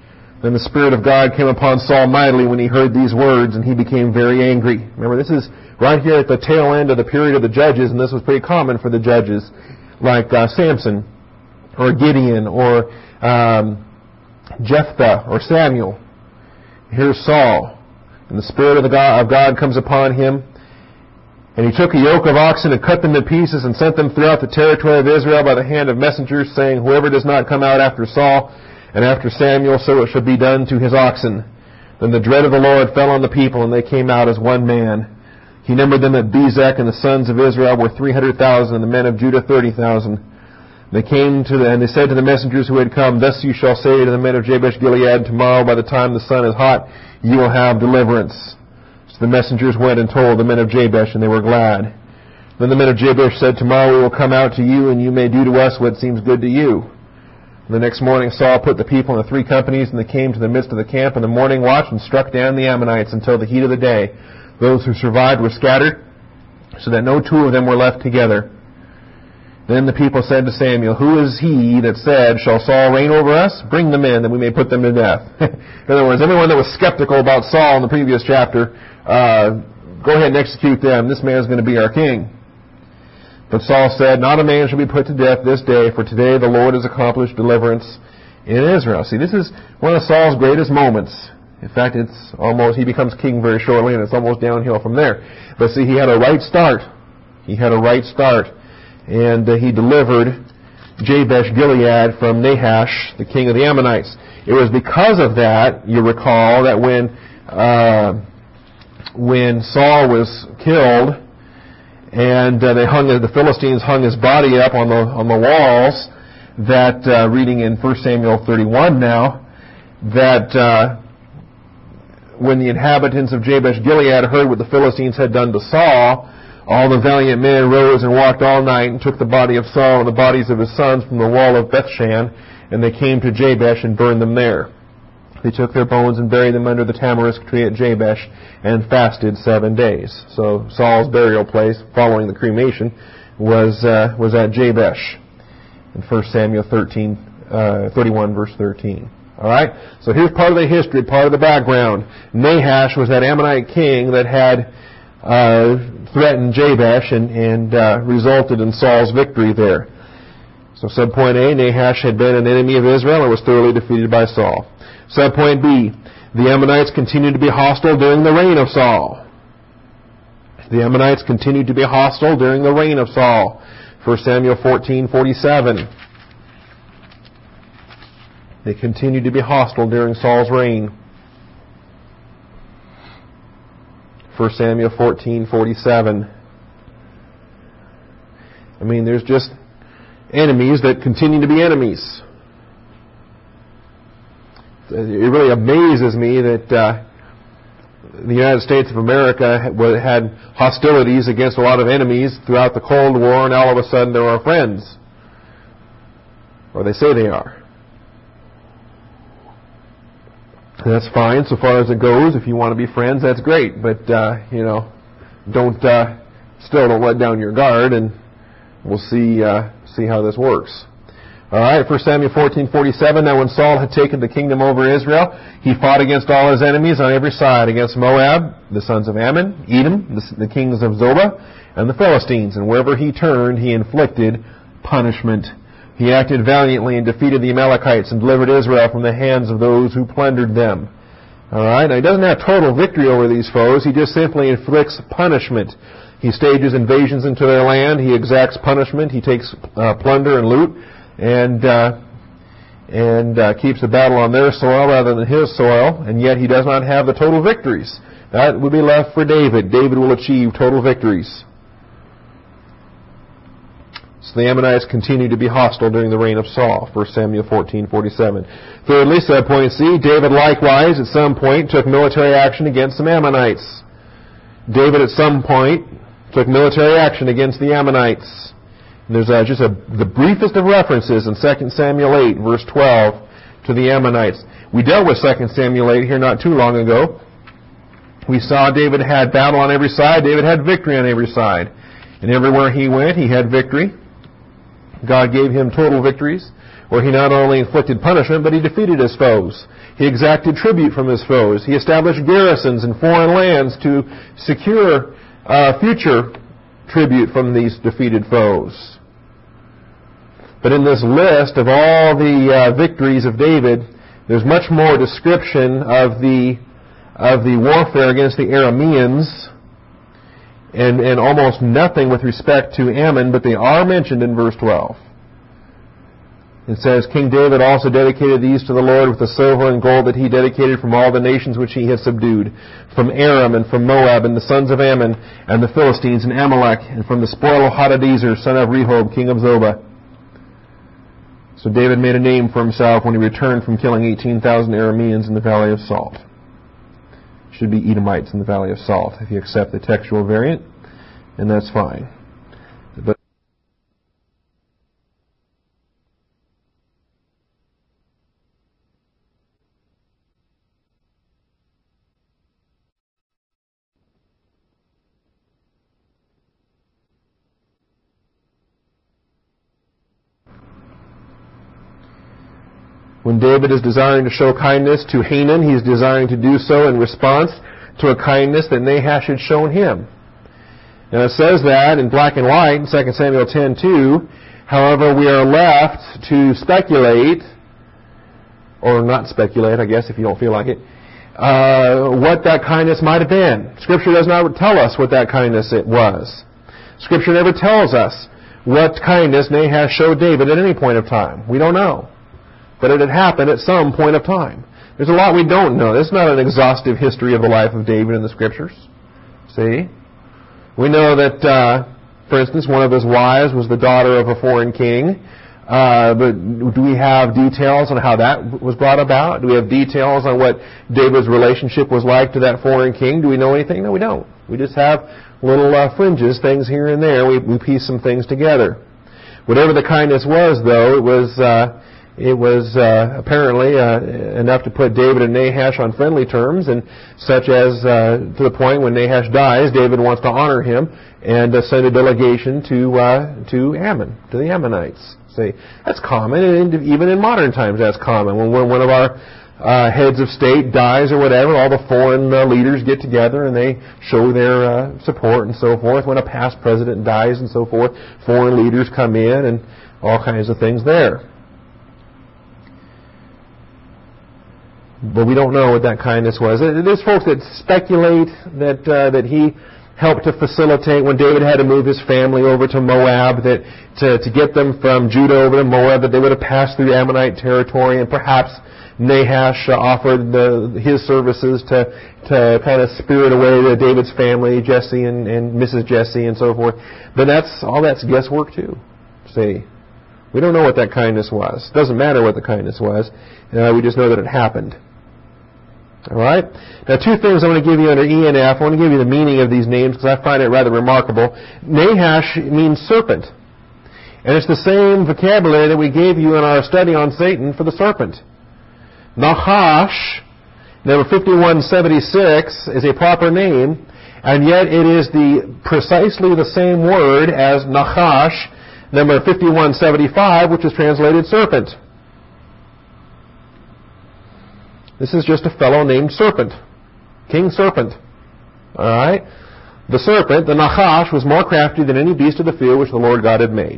Then the Spirit of God came upon Saul mightily when he heard these words, and he became very angry. Remember, this is right here at the tail end of the period of the judges, and this was pretty common for the judges, like Samson, or Gideon, or Jephthah, or Samuel. Here's Saul, and the Spirit of God comes upon him, and he took a yoke of oxen and cut them to pieces and sent them throughout the territory of Israel by the hand of messengers, saying, Whoever does not come out after Saul and after Samuel, so it shall be done to his oxen. Then the dread of the Lord fell on the people, and they came out as one man. He numbered them at Bezek, and the sons of Israel were 300,000, and the men of Judah 30,000. They came and they said to the messengers who had come, Thus you shall say to the men of Jabesh Gilead, Tomorrow by the time the sun is hot, you will have deliverance. So the messengers went and told the men of Jabesh, and they were glad. Then the men of Jabesh said, Tomorrow we will come out to you, and you may do to us what seems good to you. The next morning Saul put the people into 3 companies, and they came to the midst of the camp in the morning watch and struck down the Ammonites until the heat of the day. Those who survived were scattered, so that no 2 of them were left together. Then the people said to Samuel, Who is he that said, Shall Saul reign over us? Bring them in, that we may put them to death. In other words, everyone that was skeptical about Saul in the previous chapter, go ahead and execute them. This man is going to be our king. But Saul said, Not a man shall be put to death this day, for today the Lord has accomplished deliverance in Israel. See, this is one of Saul's greatest moments. In fact, he becomes king very shortly, and it's almost downhill from there. But see, he had a right start. And he delivered Jabesh Gilead from Nahash, the king of the Ammonites. It was because of that, you recall, that when Saul was killed, and the Philistines hung his body up on the walls, that reading in 1 Samuel 31 now, that when the inhabitants of Jabesh Gilead heard what the Philistines had done to Saul, all the valiant men rose and walked all night and took the body of Saul and the bodies of his sons from the wall of Bethshan, and they came to Jabesh and burned them there. They took their bones and buried them under the tamarisk tree at Jabesh and fasted 7 days. So Saul's burial place, following the cremation, was at Jabesh in 1 Samuel 31, verse 13. All right? So here's part of the history, part of the background. Nahash was that Ammonite king that had threatened Jabesh and resulted in Saul's victory there. So subpoint A, Nahash had been an enemy of Israel and was thoroughly defeated by Saul. Subpoint B, the Ammonites continued to be hostile during the reign of Saul. The Ammonites continued to be hostile during the reign of Saul. 1 Samuel 14:47. They continued to be hostile during Saul's reign. 1 Samuel 14:47. I mean, there's just enemies that continue to be enemies. It really amazes me that the United States of America had hostilities against a lot of enemies throughout the Cold War, and all of a sudden they're our friends. Or they say they are. That's fine so far as it goes. If you want to be friends, that's great. But, don't let down your guard, and we'll see how this works. All right, 1 Samuel 14:47. Now when Saul had taken the kingdom over Israel, he fought against all his enemies on every side, against Moab, the sons of Ammon, Edom, the kings of Zobah, and the Philistines. And wherever he turned, he inflicted punishment. He acted valiantly and defeated the Amalekites and delivered Israel from the hands of those who plundered them. All right, now he doesn't have total victory over these foes. He just simply inflicts punishment. He stages invasions into their land. He exacts punishment. He takes plunder and loot, and keeps the battle on their soil rather than his soil, and yet he does not have the total victories. That would be left for David. David will achieve total victories. So the Ammonites continued to be hostile during the reign of Saul. 1 Samuel 14:47. Thirdly, subpoint C, David likewise at some point took military action against some Ammonites. David at some point took military action against the Ammonites. And there's just the briefest of references in 2 Samuel 8, verse 12, to the Ammonites. We dealt with 2 Samuel 8 here not too long ago. We saw David had battle on every side. David had victory on every side. And everywhere he went, he had victory. God gave him total victories, where he not only inflicted punishment, but he defeated his foes. He exacted tribute from his foes. He established garrisons in foreign lands to secure future tribute from these defeated foes. But in this list of all the victories of David, there's much more description of the warfare against the Arameans, and almost nothing with respect to Ammon, but they are mentioned in verse 12. It says, King David also dedicated these to the Lord with the silver and gold that he dedicated from all the nations which he had subdued, from Aram and from Moab and the sons of Ammon and the Philistines and Amalek, and from the spoil of Hadadezer, son of Rehob, king of Zobah. So David made a name for himself when he returned from killing 18,000 Arameans in the Valley of Salt. Should be Edomites in the Valley of Salt, if you accept the textual variant, and that's fine. But when David is desiring to show kindness to Hanan, he is desiring to do so in response to a kindness that Nahash had shown him. Now it says that in black and white in 2 Samuel 10:2. However, we are left to speculate, or not speculate, I guess, if you don't feel like it, what that kindness might have been. Scripture does not tell us what that kindness it was. Scripture never tells us what kindness Nahash showed David at any point of time. We don't know. But it had happened at some point of time. There's a lot we don't know. This is not an exhaustive history of the life of David in the Scriptures. See? We know that, for instance, one of his wives was the daughter of a foreign king. But do we have details on how that was brought about? Do we have details on what David's relationship was like to that foreign king? Do we know anything? No, we don't. We just have little fringes, things here and there. We piece some things together. Whatever the kindness was, though, it was apparently enough to put David and Nahash on friendly terms, and such as to the point when Nahash dies, David wants to honor him and send a delegation to Ammon, to the Ammonites. See, that's common, and even in modern times that's common. When one of our heads of state dies or whatever, all the foreign leaders get together and they show their support and so forth. When a past president dies and so forth, foreign leaders come in and all kinds of things there. But we don't know what that kindness was. There's folks that speculate that he helped to facilitate when David had to move his family over to Moab, that to get them from Judah over to Moab, that they would have passed through Ammonite territory, and perhaps Nahash offered his services to kind of spirit away David's family, Jesse and Mrs. Jesse and so forth. But that's guesswork too. See, we don't know what that kindness was. It doesn't matter what the kindness was. We just know that it happened. All right? Now, two things I want to give you under E and F. I want to give you the meaning of these names because I find it rather remarkable. Nahash means serpent. And it's the same vocabulary that we gave you in our study on Satan for the serpent. Nahash, number 5176, is a proper name, and yet it is precisely the same word as Nahash, number 5175, which is translated serpent. This is just a fellow named Serpent. King Serpent. Alright? The serpent, the Nahash, was more crafty than any beast of the field which the Lord God had made.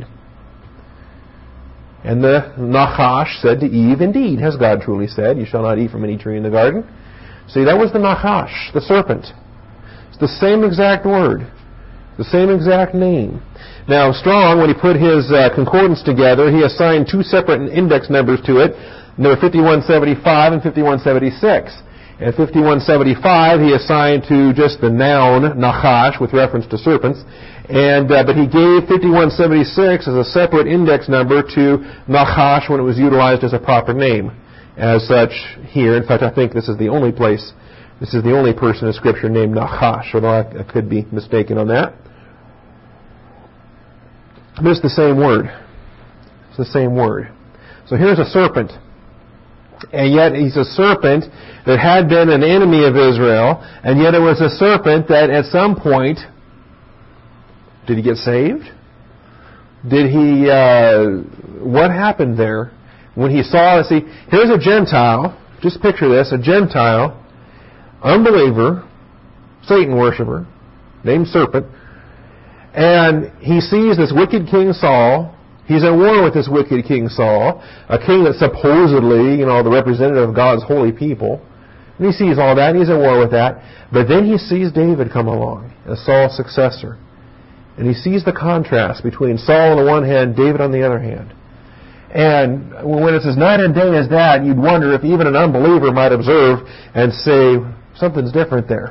And the Nahash said to Eve, Indeed, has God truly said, you shall not eat from any tree in the garden. See, that was the Nahash, the serpent. It's the same exact word. The same exact name. Now, Strong, when he put his concordance together, he assigned two separate index numbers to it. Number 5175 and 5176. And 5175 he assigned to just the noun Nahash with reference to serpents, but he gave 5176 as a separate index number to Nahash when it was utilized as a proper name. As such, here, in fact, I think this is the only person in Scripture named Nahash, although I could be mistaken on that. But it's the same word. It's the same word. So here's a serpent. And yet he's a serpent that had been an enemy of Israel, and yet it was a serpent that at some point, did he get saved? What happened there? When he saw, here's a Gentile Just picture this, a Gentile, unbeliever, Satan worshiper, named Serpent, and he sees this wicked King Saul. He's at war with this wicked King Saul, a king that's supposedly, the representative of God's holy people. And he sees all that, and he's at war with that. But then he sees David come along as Saul's successor. And he sees the contrast between Saul on the one hand, David on the other hand. And when it's as night and day as that, you'd wonder if even an unbeliever might observe and say, something's different there.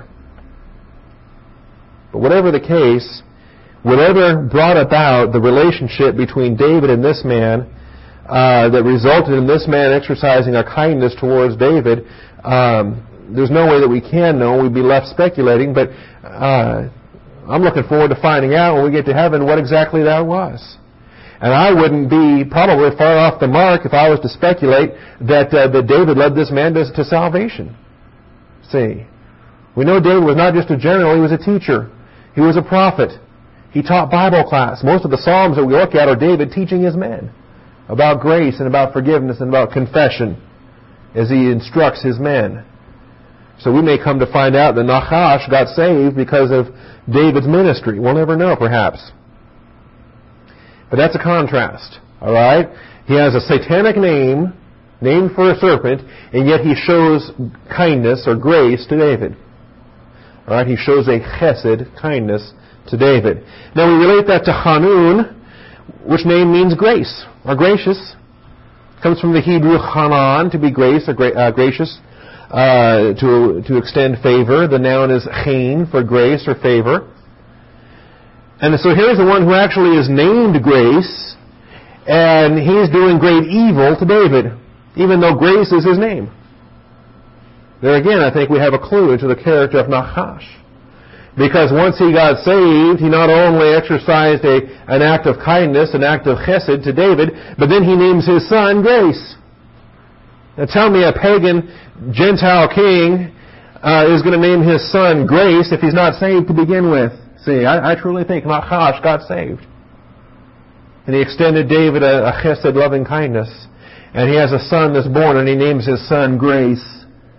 But whatever the case, whatever brought about the relationship between David and this man that resulted in this man exercising a kindness towards David, there's no way that we can know. We'd be left speculating, but I'm looking forward to finding out when we get to heaven what exactly that was. And I wouldn't be probably far off the mark if I was to speculate that David led this man to salvation. See, we know David was not just a general, he was a teacher. He was a prophet. He taught Bible class. Most of the Psalms that we look at are David teaching his men about grace and about forgiveness and about confession as he instructs his men. So we may come to find out that Nahash got saved because of David's ministry. We'll never know, perhaps. But that's a contrast, all right? He has a satanic name, named for a serpent, and yet he shows kindness or grace to David. All right? He shows a chesed, kindness, to David. Now we relate that to Hanun, which name means grace, or gracious. It comes from the Hebrew Hanan, to be grace, or gracious, to extend favor. The noun is chen, for grace or favor. And so here's the one who actually is named Grace, and he's doing great evil to David, even though Grace is his name. There again, I think we have a clue into the character of Nahash. Because once he got saved, he not only exercised an act of kindness, an act of chesed to David, but then he names his son Grace. Now tell me a pagan Gentile king is going to name his son Grace if he's not saved to begin with. See, I truly think Nahash got saved. And he extended David a chesed, loving kindness. And he has a son that's born, and he names his son Grace.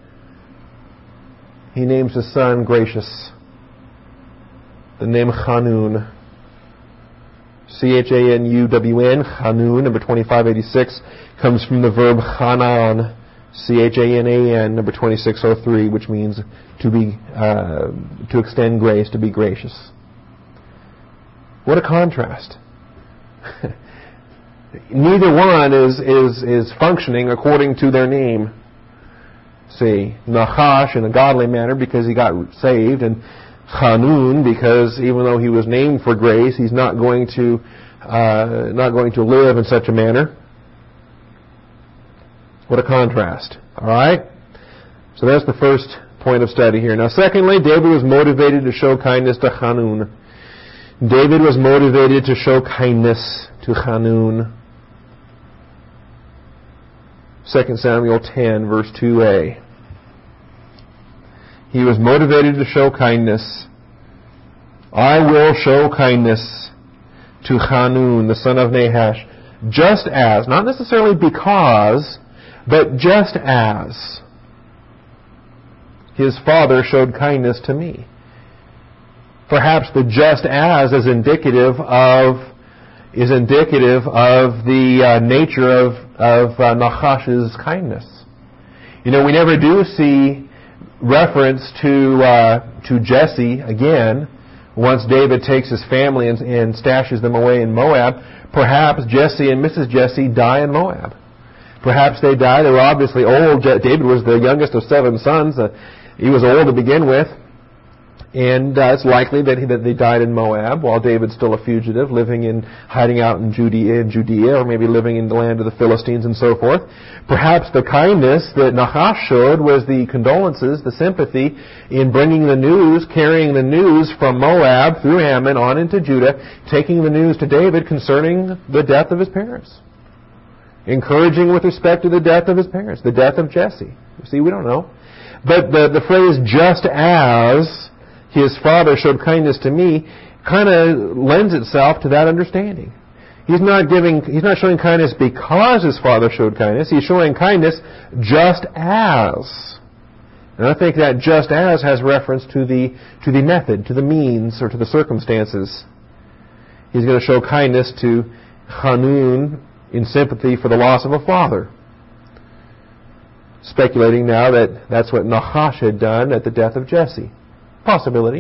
He names his son Gracious. The name Hanun. C-H-A-N-U-W-N, Hanun, number 2586, comes from the verb Hanan, C-H-A-N-A-N, number 2603, which means to extend grace, to be gracious. What a contrast. Neither one is functioning according to their name. See, Nahash in a godly manner because he got saved, and Hanun because even though he was named for grace, he's not going to live in such a manner. What a contrast. All right? So that's the first point of study here. Now, secondly, David was motivated to show kindness to Hanun. David was motivated to show kindness to Hanun. 2 Samuel 10, verse 2a. He was motivated to show kindness. I will show kindness to Hanun, the son of Nahash, just as, not necessarily because, but just as his father showed kindness to me. Perhaps the just as is indicative of the nature of Nahash's kindness. You know, we never do see reference to Jesse again once David takes his family and stashes them away in Moab. Perhaps Jesse and Mrs. Jesse die in Moab. Perhaps they die. They were obviously old. David was the youngest of 7 sons. He was old to begin with. And it's likely that they died in Moab while David's still a fugitive, hiding out in Judea, or maybe living in the land of the Philistines and so forth. Perhaps the kindness that Nahash showed was the condolences, the sympathy in bringing the news, carrying the news from Moab through Ammon on into Judah, taking the news to David concerning the death of his parents. Encouraging with respect to the death of his parents, the death of Jesse. See, we don't know. But the phrase, just as his father showed kindness to me, kind of lends itself to that understanding. He's not showing kindness because his father showed kindness. He's showing kindness just as. And I think that just as has reference to the method, to the means, or to the circumstances. He's going to show kindness to Hanun in sympathy for the loss of a father. Speculating now that that's what Nahash had done at the death of Jesse. Possibility.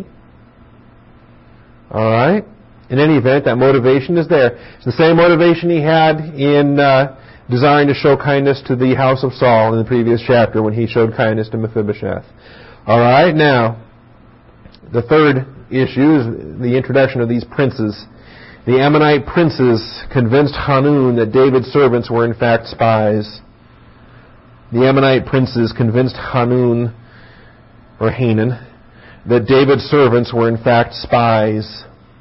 All right. In any event, that motivation is there. It's the same motivation he had in desiring to show kindness to the house of Saul in the previous chapter when he showed kindness to Mephibosheth. All right. Now, the third issue is the introduction of these princes. The Ammonite princes convinced Hanun that David's servants were in fact spies. The Ammonite princes convinced Hanun, or Hanan, that David's servants were in fact spies.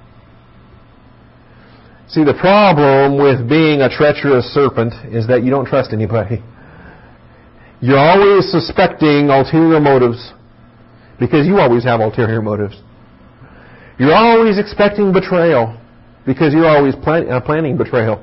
See, the problem with being a treacherous serpent is that you don't trust anybody. You're always suspecting ulterior motives, because you always have ulterior motives. You're always expecting betrayal, because you're always planning betrayal.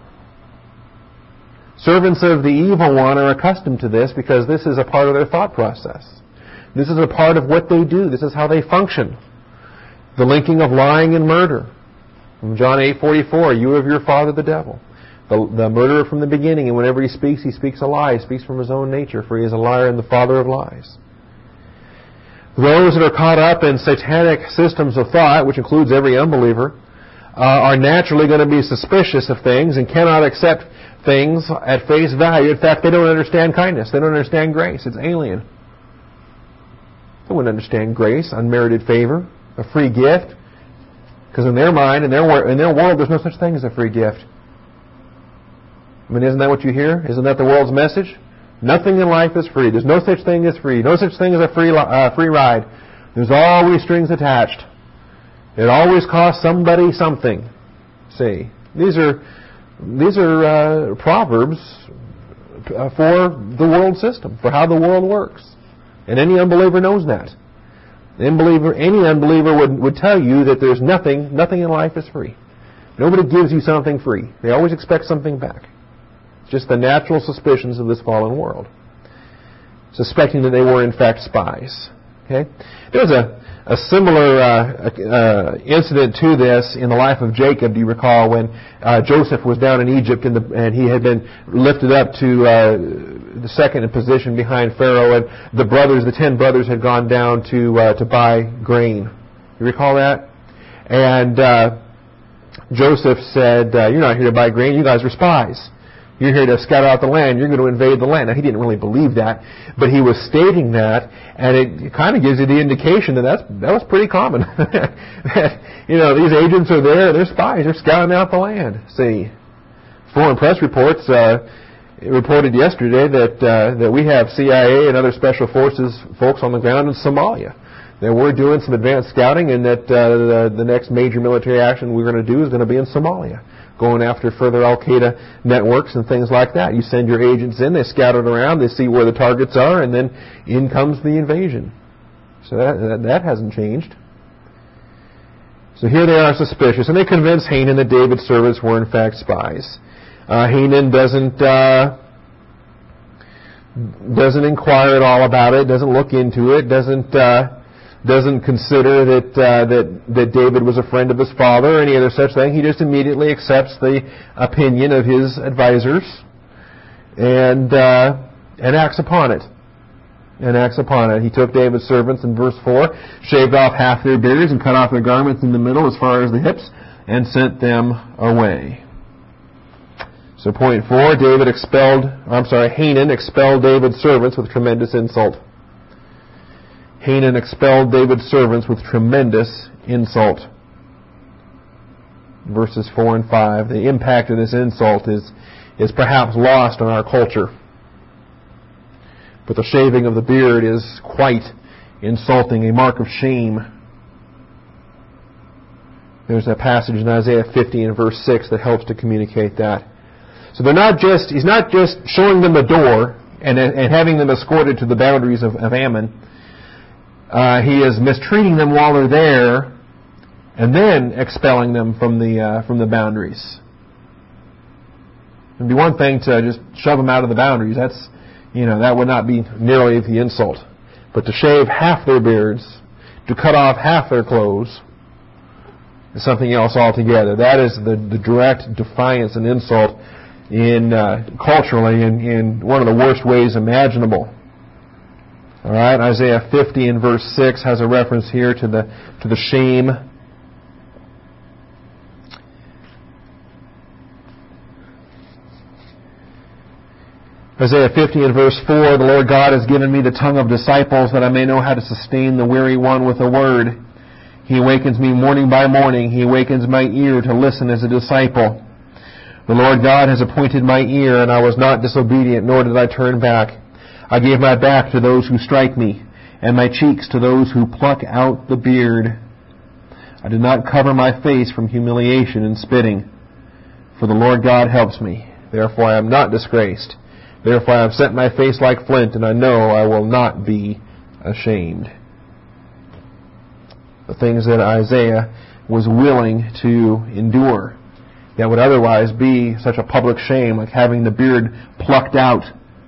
Servants of the evil one are accustomed to this because this is a part of their thought process. This is a part of what they do. This is how they function. The linking of lying and murder. From John 8:44, you of your father the devil. The murderer from the beginning, and whenever he speaks a lie. He speaks from his own nature, for he is a liar and the father of lies. Those that are caught up in satanic systems of thought, which includes every unbeliever, are naturally going to be suspicious of things and cannot accept things at face value. In fact, they don't understand kindness. They don't understand grace. It's alien. They wouldn't understand grace, unmerited favor, a free gift. Because in their mind, in their world, there's no such thing as a free gift. I mean, isn't that what you hear? Isn't that the world's message? Nothing in life is free. There's no such thing as free. No such thing as a free ride. There's always strings attached. It always costs somebody something. See, these are proverbs for the world system, for how the world works. And any unbeliever knows that. Any unbeliever would tell you that there's nothing in life is free. Nobody gives you something free. They always expect something back. It's just the natural suspicions of this fallen world. Suspecting that they were in fact spies. Okay? There was a similar incident to this in the life of Jacob. Do you recall when Joseph was down in Egypt and he had been lifted up to the second in position behind Pharaoh, and the 10 brothers had gone down to buy grain. You recall that? And Joseph said, "You're not here to buy grain. You guys are spies. You're here to scout out the land. You're going to invade the land." Now, he didn't really believe that, but he was stating that, and it kind of gives you the indication that was pretty common. These agents are there, they're spies, they're scouting out the land. See, foreign press reports reported yesterday that we have CIA and other special forces folks on the ground in Somalia. That we're doing some advanced scouting, and that the next major military action we're going to do is going to be in Somalia, going after further Al-Qaeda networks and things like that. You send your agents in, they scout it around, they see where the targets are, and then in comes the invasion. So that hasn't changed. So here they are suspicious, and they convince Hanan that David's servants were in fact spies. Hanan doesn't inquire at all about it, doesn't look into it, doesn't consider that David was a friend of his father or any other such thing. He just immediately accepts the opinion of his advisors and acts upon it. He took David's servants in verse 4, shaved off half their beards and cut off their garments in the middle as far as the hips, and sent them away. So point 4, Hanan expelled David's servants with tremendous insult. Hanan expelled David's servants with tremendous insult. Verses 4 and 5. The impact of this insult is perhaps lost on our culture. But the shaving of the beard is quite insulting, a mark of shame. There's a passage in Isaiah 50 and verse 6 that helps to communicate that. So he's not just showing them the door and having them escorted to the boundaries of Ammon. He is mistreating them while they're there, and then expelling them from the boundaries. It'd be one thing to just shove them out of the boundaries. That's, that would not be nearly the insult. But to shave half their beards, to cut off half their clothes, is something else altogether. That is the direct defiance and insult culturally in one of the worst ways imaginable. All right, Isaiah 50 and verse 6 has a reference here to the shame. Isaiah 50 and verse 4, the Lord God has given me the tongue of disciples that I may know how to sustain the weary one with a word. He awakens me morning by morning. He awakens my ear to listen as a disciple. The Lord God has appointed my ear, and I was not disobedient, nor did I turn back. I gave my back to those who strike me, and my cheeks to those who pluck out the beard. I did not cover my face from humiliation and spitting, for the Lord God helps me. Therefore I am not disgraced. Therefore I have set my face like flint, and I know I will not be ashamed. The things that Isaiah was willing to endure that would otherwise be such a public shame, like having the beard plucked out,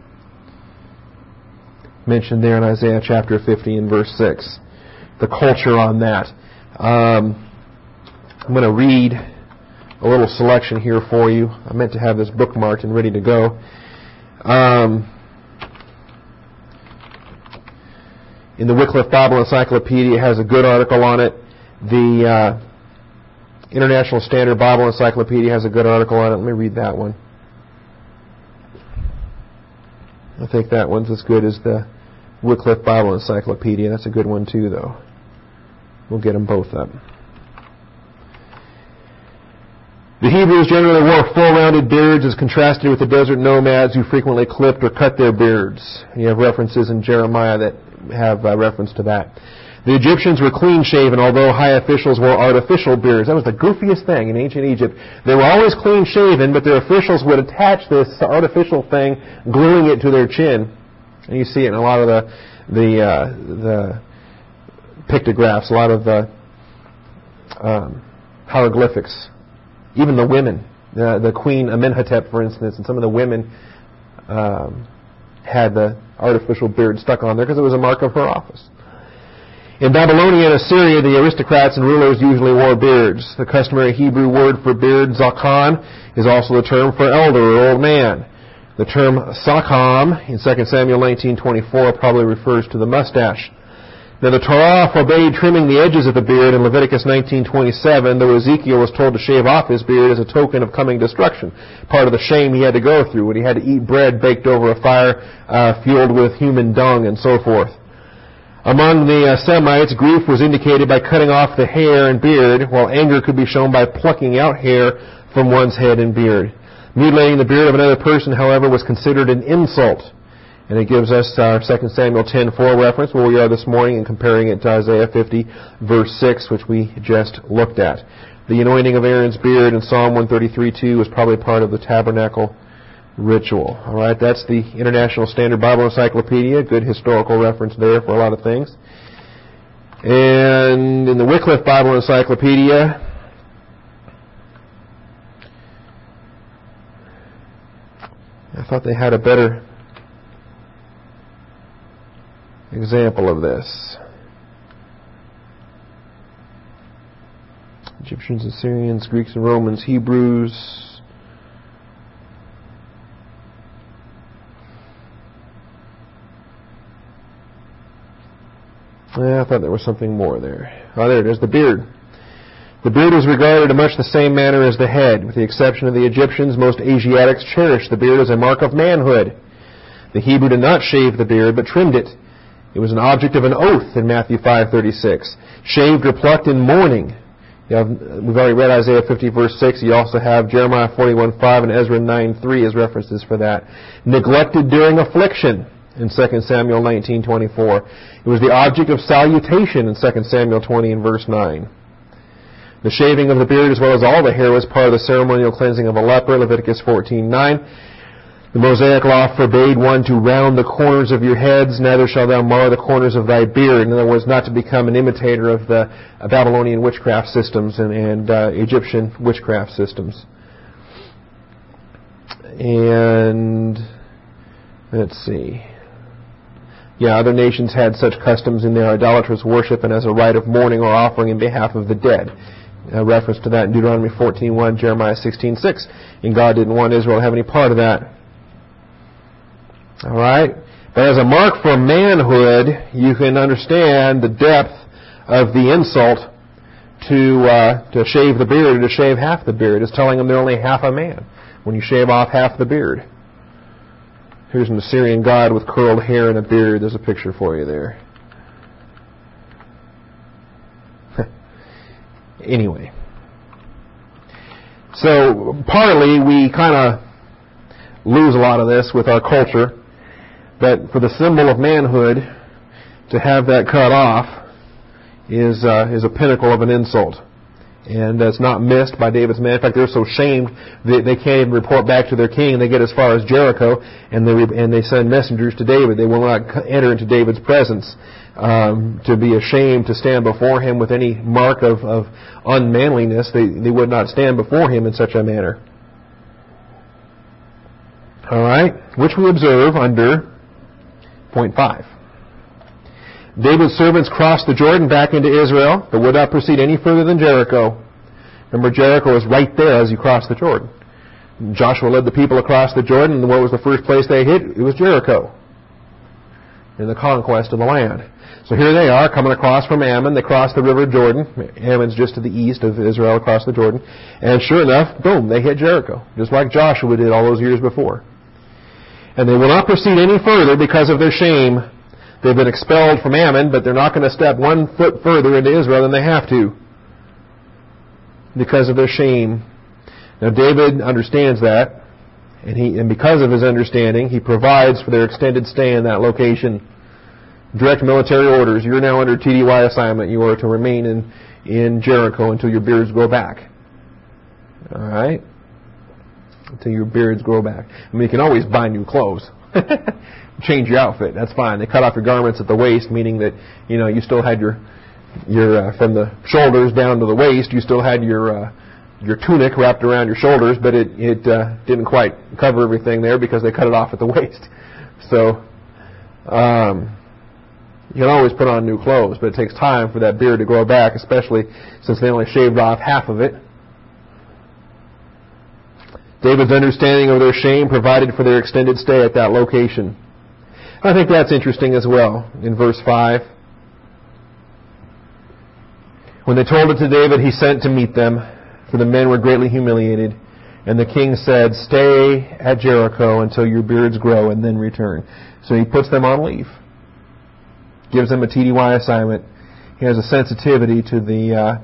mentioned there in Isaiah chapter 50 and verse 6. The culture on that. I'm going to read a little selection here for you. I meant to have this bookmarked and ready to go. In the Wycliffe Bible Encyclopedia, it has a good article on it. The International Standard Bible Encyclopedia has a good article on it. Let me read that one. I think that one's as good as the Wycliffe Bible Encyclopedia. That's a good one too, though. We'll get them both up. The Hebrews generally wore full-rounded beards as contrasted with the desert nomads who frequently clipped or cut their beards. You have references in Jeremiah that have reference to that. The Egyptians were clean-shaven, although high officials wore artificial beards. That was the goofiest thing in ancient Egypt. They were always clean-shaven, but their officials would attach this artificial thing, gluing it to their chin. And you see it in a lot of the pictographs, a lot of the hieroglyphics. Even the women, the Queen Amenhotep, for instance, and some of the women had the artificial beard stuck on there because it was a mark of her office. In Babylonia and Assyria, the aristocrats and rulers usually wore beards. The customary Hebrew word for beard, zakhan, is also the term for elder or old man. The term sakam in 2 Samuel 19:24 probably refers to the mustache. Now the Torah forbade trimming the edges of the beard in Leviticus 19:27, though Ezekiel was told to shave off his beard as a token of coming destruction. Part of the shame he had to go through when he had to eat bread baked over a fire fueled with human dung and so forth. Among the Semites, grief was indicated by cutting off the hair and beard, while anger could be shown by plucking out hair from one's head and beard. Mutilating the beard of another person, however, was considered an insult. And it gives us our 2 Samuel 10:4 reference, where we are this morning, and comparing it to Isaiah 50, verse 6, which we just looked at. The anointing of Aaron's beard in Psalm 133:2 was probably part of the tabernacle ritual. All right, that's the International Standard Bible Encyclopedia. Good historical reference there for a lot of things. And in the Wycliffe Bible Encyclopedia, I thought they had a better example of this. Egyptians, Assyrians, Greeks and Romans, Hebrews. I thought there was something more there. Oh, there it is, the beard. The beard was regarded in much the same manner as the head. With the exception of the Egyptians, most Asiatics cherished the beard as a mark of manhood. The Hebrew did not shave the beard, but trimmed it. It was an object of an oath in Matthew 5:36. Shaved or plucked in mourning. We've already read Isaiah 50 verse 6. You also have Jeremiah 41:5 and Ezra 9:3 as references for that. Neglected during affliction in 2 Samuel 19:24. It was the object of salutation in 2 Samuel 20 and verse 9. The shaving of the beard as well as all the hair was part of the ceremonial cleansing of a leper, Leviticus 14:9. The Mosaic law forbade one to round the corners of your heads, neither shalt thou mar the corners of thy beard. In other words, not to become an imitator of the Babylonian witchcraft systems and Egyptian witchcraft systems. And let's see. Yeah, other nations had such customs in their idolatrous worship and as a rite of mourning or offering in behalf of the dead. A reference to that in Deuteronomy 14:1, Jeremiah 16:6. And God didn't want Israel to have any part of that. All right? But as a mark for manhood, you can understand the depth of the insult to shave the beard or to shave half the beard. It's telling them they're only half a man when you shave off half the beard. Here's an Assyrian god with curled hair and a beard. There's a picture for you there. Anyway. So, partly we kind of lose a lot of this with our culture. But for the symbol of manhood, to have that cut off is a pinnacle of an insult. And that's not missed by David's men. In fact, they're so shamed they can't even report back to their king. They get as far as Jericho, and they send messengers to David. They will not enter into David's presence to be ashamed to stand before him with any mark of unmanliness. They would not stand before him in such a manner. All right, which we observe under point 5. David's servants crossed the Jordan back into Israel, but would not proceed any further than Jericho. Remember, Jericho is right there as you cross the Jordan. Joshua led the people across the Jordan, and what was the first place they hit? It was Jericho, in the conquest of the land. So here they are, coming across from Ammon. They cross the river Jordan. Ammon's just to the east of Israel, across the Jordan. And sure enough, boom, they hit Jericho, just like Joshua did all those years before. And they will not proceed any further because of their shame. They've been expelled from Ammon, but they're not going to step 1 foot further into Israel than they have to because of their shame. Now David understands that, and because of his understanding, he provides for their extended stay in that location. Direct military orders. You're now under TDY assignment. You are to remain in Jericho until your beards grow back. All right? Until your beards grow back. I mean, you can always buy new clothes. Change your outfit. That's fine. They cut off your garments at the waist, meaning that, you still had your from the shoulders down to the waist, you still had your tunic wrapped around your shoulders, but it didn't quite cover everything there because they cut it off at the waist. So, you can always put on new clothes, but it takes time for that beard to grow back, especially since they only shaved off half of it. David's understanding of their shame provided for their extended stay at that location. I think that's interesting as well in verse 5. When they told it to David, he sent to meet them, for the men were greatly humiliated. And the king said, "Stay at Jericho until your beards grow and then return." So he puts them on leave. Gives them a TDY assignment. He has a sensitivity to the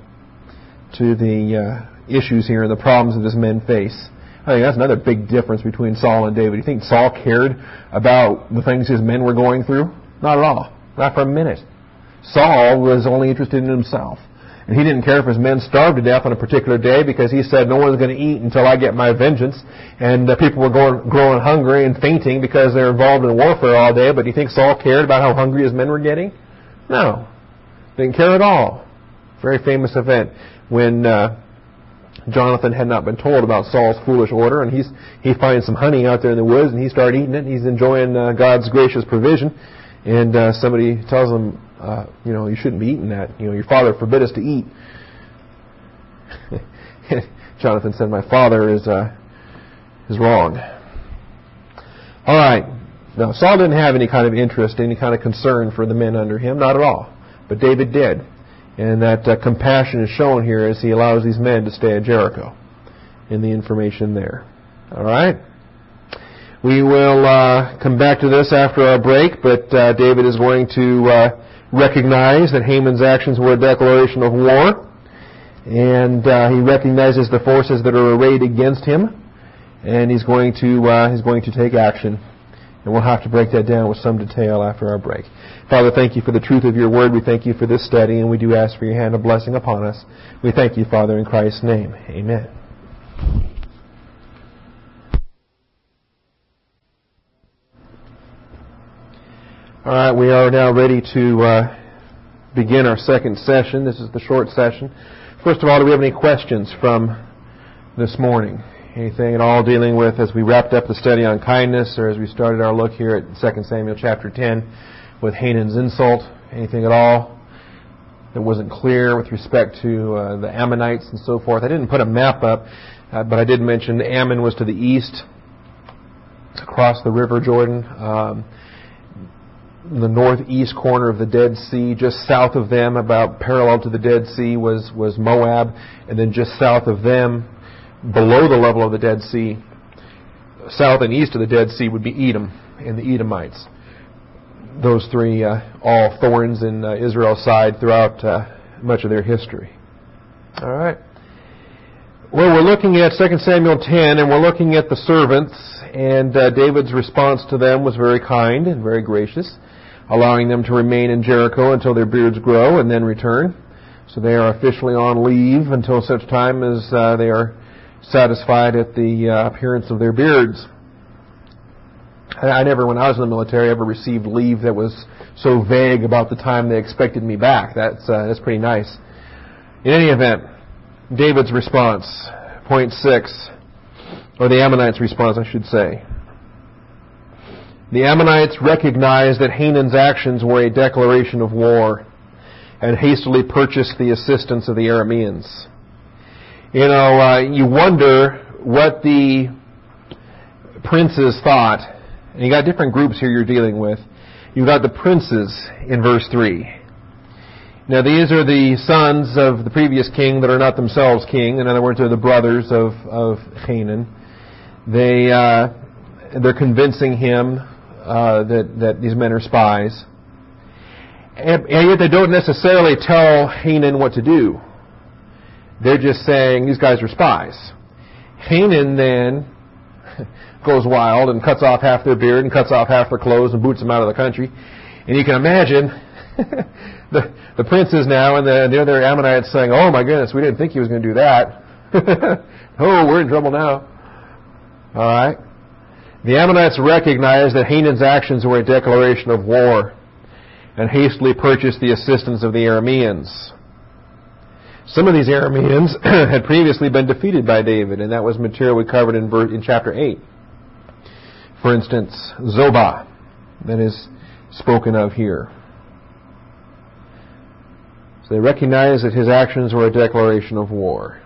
issues here and the problems that his men face. I think that's another big difference between Saul and David. You think Saul cared about the things his men were going through? Not at all. Not for a minute. Saul was only interested in himself. And he didn't care if his men starved to death on a particular day because he said, "No one's going to eat until I get my vengeance." And people were growing hungry and fainting because they're involved in warfare all day. But do you think Saul cared about how hungry his men were getting? No. Didn't care at all. Very famous event when Jonathan had not been told about Saul's foolish order, and he finds some honey out there in the woods, and he starts eating it, and he's enjoying God's gracious provision. And somebody tells him, you shouldn't be eating that. Your father forbid us to eat. Jonathan said, "My father is wrong." All right. Now, Saul didn't have any kind of interest, any kind of concern for the men under him, not at all. But David did. And that compassion is shown here as he allows these men to stay at Jericho in the information there. All right? We will come back to this after our break, but David is going to recognize that Haman's actions were a declaration of war, and he recognizes the forces that are arrayed against him, and he's going to take action. And we'll have to break that down with some detail after our break. Father, thank you for the truth of your word. We thank you for this study, and we do ask for your hand of blessing upon us. We thank you, Father, in Christ's name. Amen. All right, we are now ready to begin our second session. This is the short session. First of all, do we have any questions from this morning? Anything at all dealing with, as we wrapped up the study on kindness, or as we started our look here at 2 Samuel chapter 10 with Hanan's insult? Anything at all that wasn't clear with respect to the Ammonites and so forth? I didn't put a map up, but I did mention Ammon was to the east, across the river Jordan. The northeast corner of the Dead Sea, just south of them, about parallel to the Dead Sea, was Moab, and then just south of them, below the level of the Dead Sea, south and east of the Dead Sea, would be Edom and the Edomites. Those three, all thorns in Israel's side throughout much of their history. All right. Well, we're looking at 2 Samuel 10, and we're looking at the servants, and David's response to them was very kind and very gracious, allowing them to remain in Jericho until their beards grow and then return. So they are officially on leave until such time as they are satisfied at the appearance of their beards. I never, when I was in the military, ever received leave that was so vague about the time they expected me back. That's pretty nice. In any event, David's response, point 6, or the Ammonites' response, I should say. The Ammonites recognized that Hanan's actions were a declaration of war and hastily purchased the assistance of the Arameans. You know, you wonder what the princes thought. And you got different groups here you're dealing with. You've got the princes in verse 3. Now these are the sons of the previous king that are not themselves king. In other words, they're the brothers of Hanan. They're convincing him that these men are spies. And yet they don't necessarily tell Hanan what to do. They're just saying these guys are spies. Hanan then goes wild and cuts off half their beard and cuts off half their clothes and boots them out of the country. And you can imagine the princes now and the other Ammonites saying, "Oh my goodness, we didn't think he was going to do that. Oh, we're in trouble now." All right. The Ammonites recognized that Hanan's actions were a declaration of war and hastily purchased the assistance of the Arameans. Some of these Arameans had previously been defeated by David, and that was material we covered in chapter 8. For instance, Zobah, that is spoken of here. So they recognized that his actions were a declaration of war.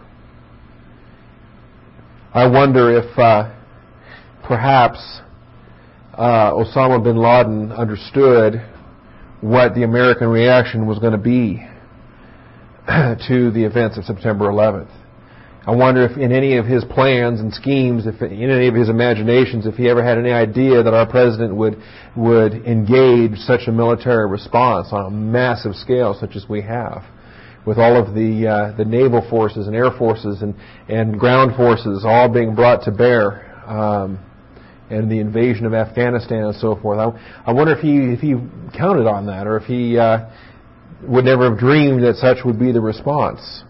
I wonder if perhaps Osama bin Laden understood what the American reaction was going to be to the events of September 11th. I wonder if in any of his plans and schemes, if in any of his imaginations, if he ever had any idea that our president would engage such a military response on a massive scale such as we have, with all of the naval forces and air forces and ground forces all being brought to bear, and the invasion of Afghanistan and so forth. I wonder if he counted on that, or if he would never have dreamed that such would be the response.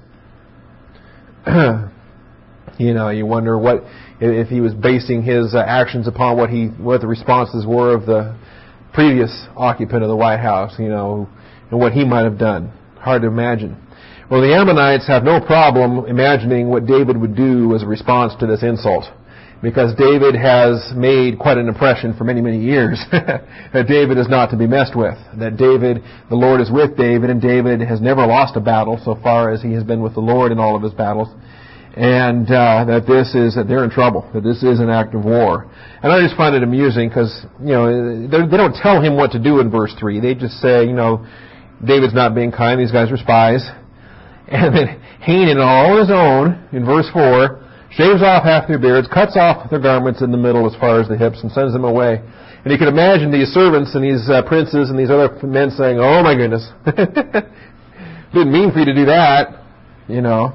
You know, you wonder what if he was basing his actions upon what the responses were of the previous occupant of the White House, you know, and what he might have done. Hard to imagine. Well, the Ammonites have no problem imagining what David would do as a response to this insult, because David has made quite an impression for many, many years that David is not to be messed with, that the Lord is with David, and David has never lost a battle so far as he has been with the Lord in all of his battles, and that they're in trouble, that this is an act of war. And I just find it amusing because, you know, they don't tell him what to do in verse 3. They just say, you know, David's not being kind, these guys are spies. And then Hanan, all on his own, in verse 4, shaves off half their beards, cuts off their garments in the middle as far as the hips, and sends them away. And you can imagine these servants and these princes and these other men saying, "Oh my goodness, didn't mean for you to do that," you know.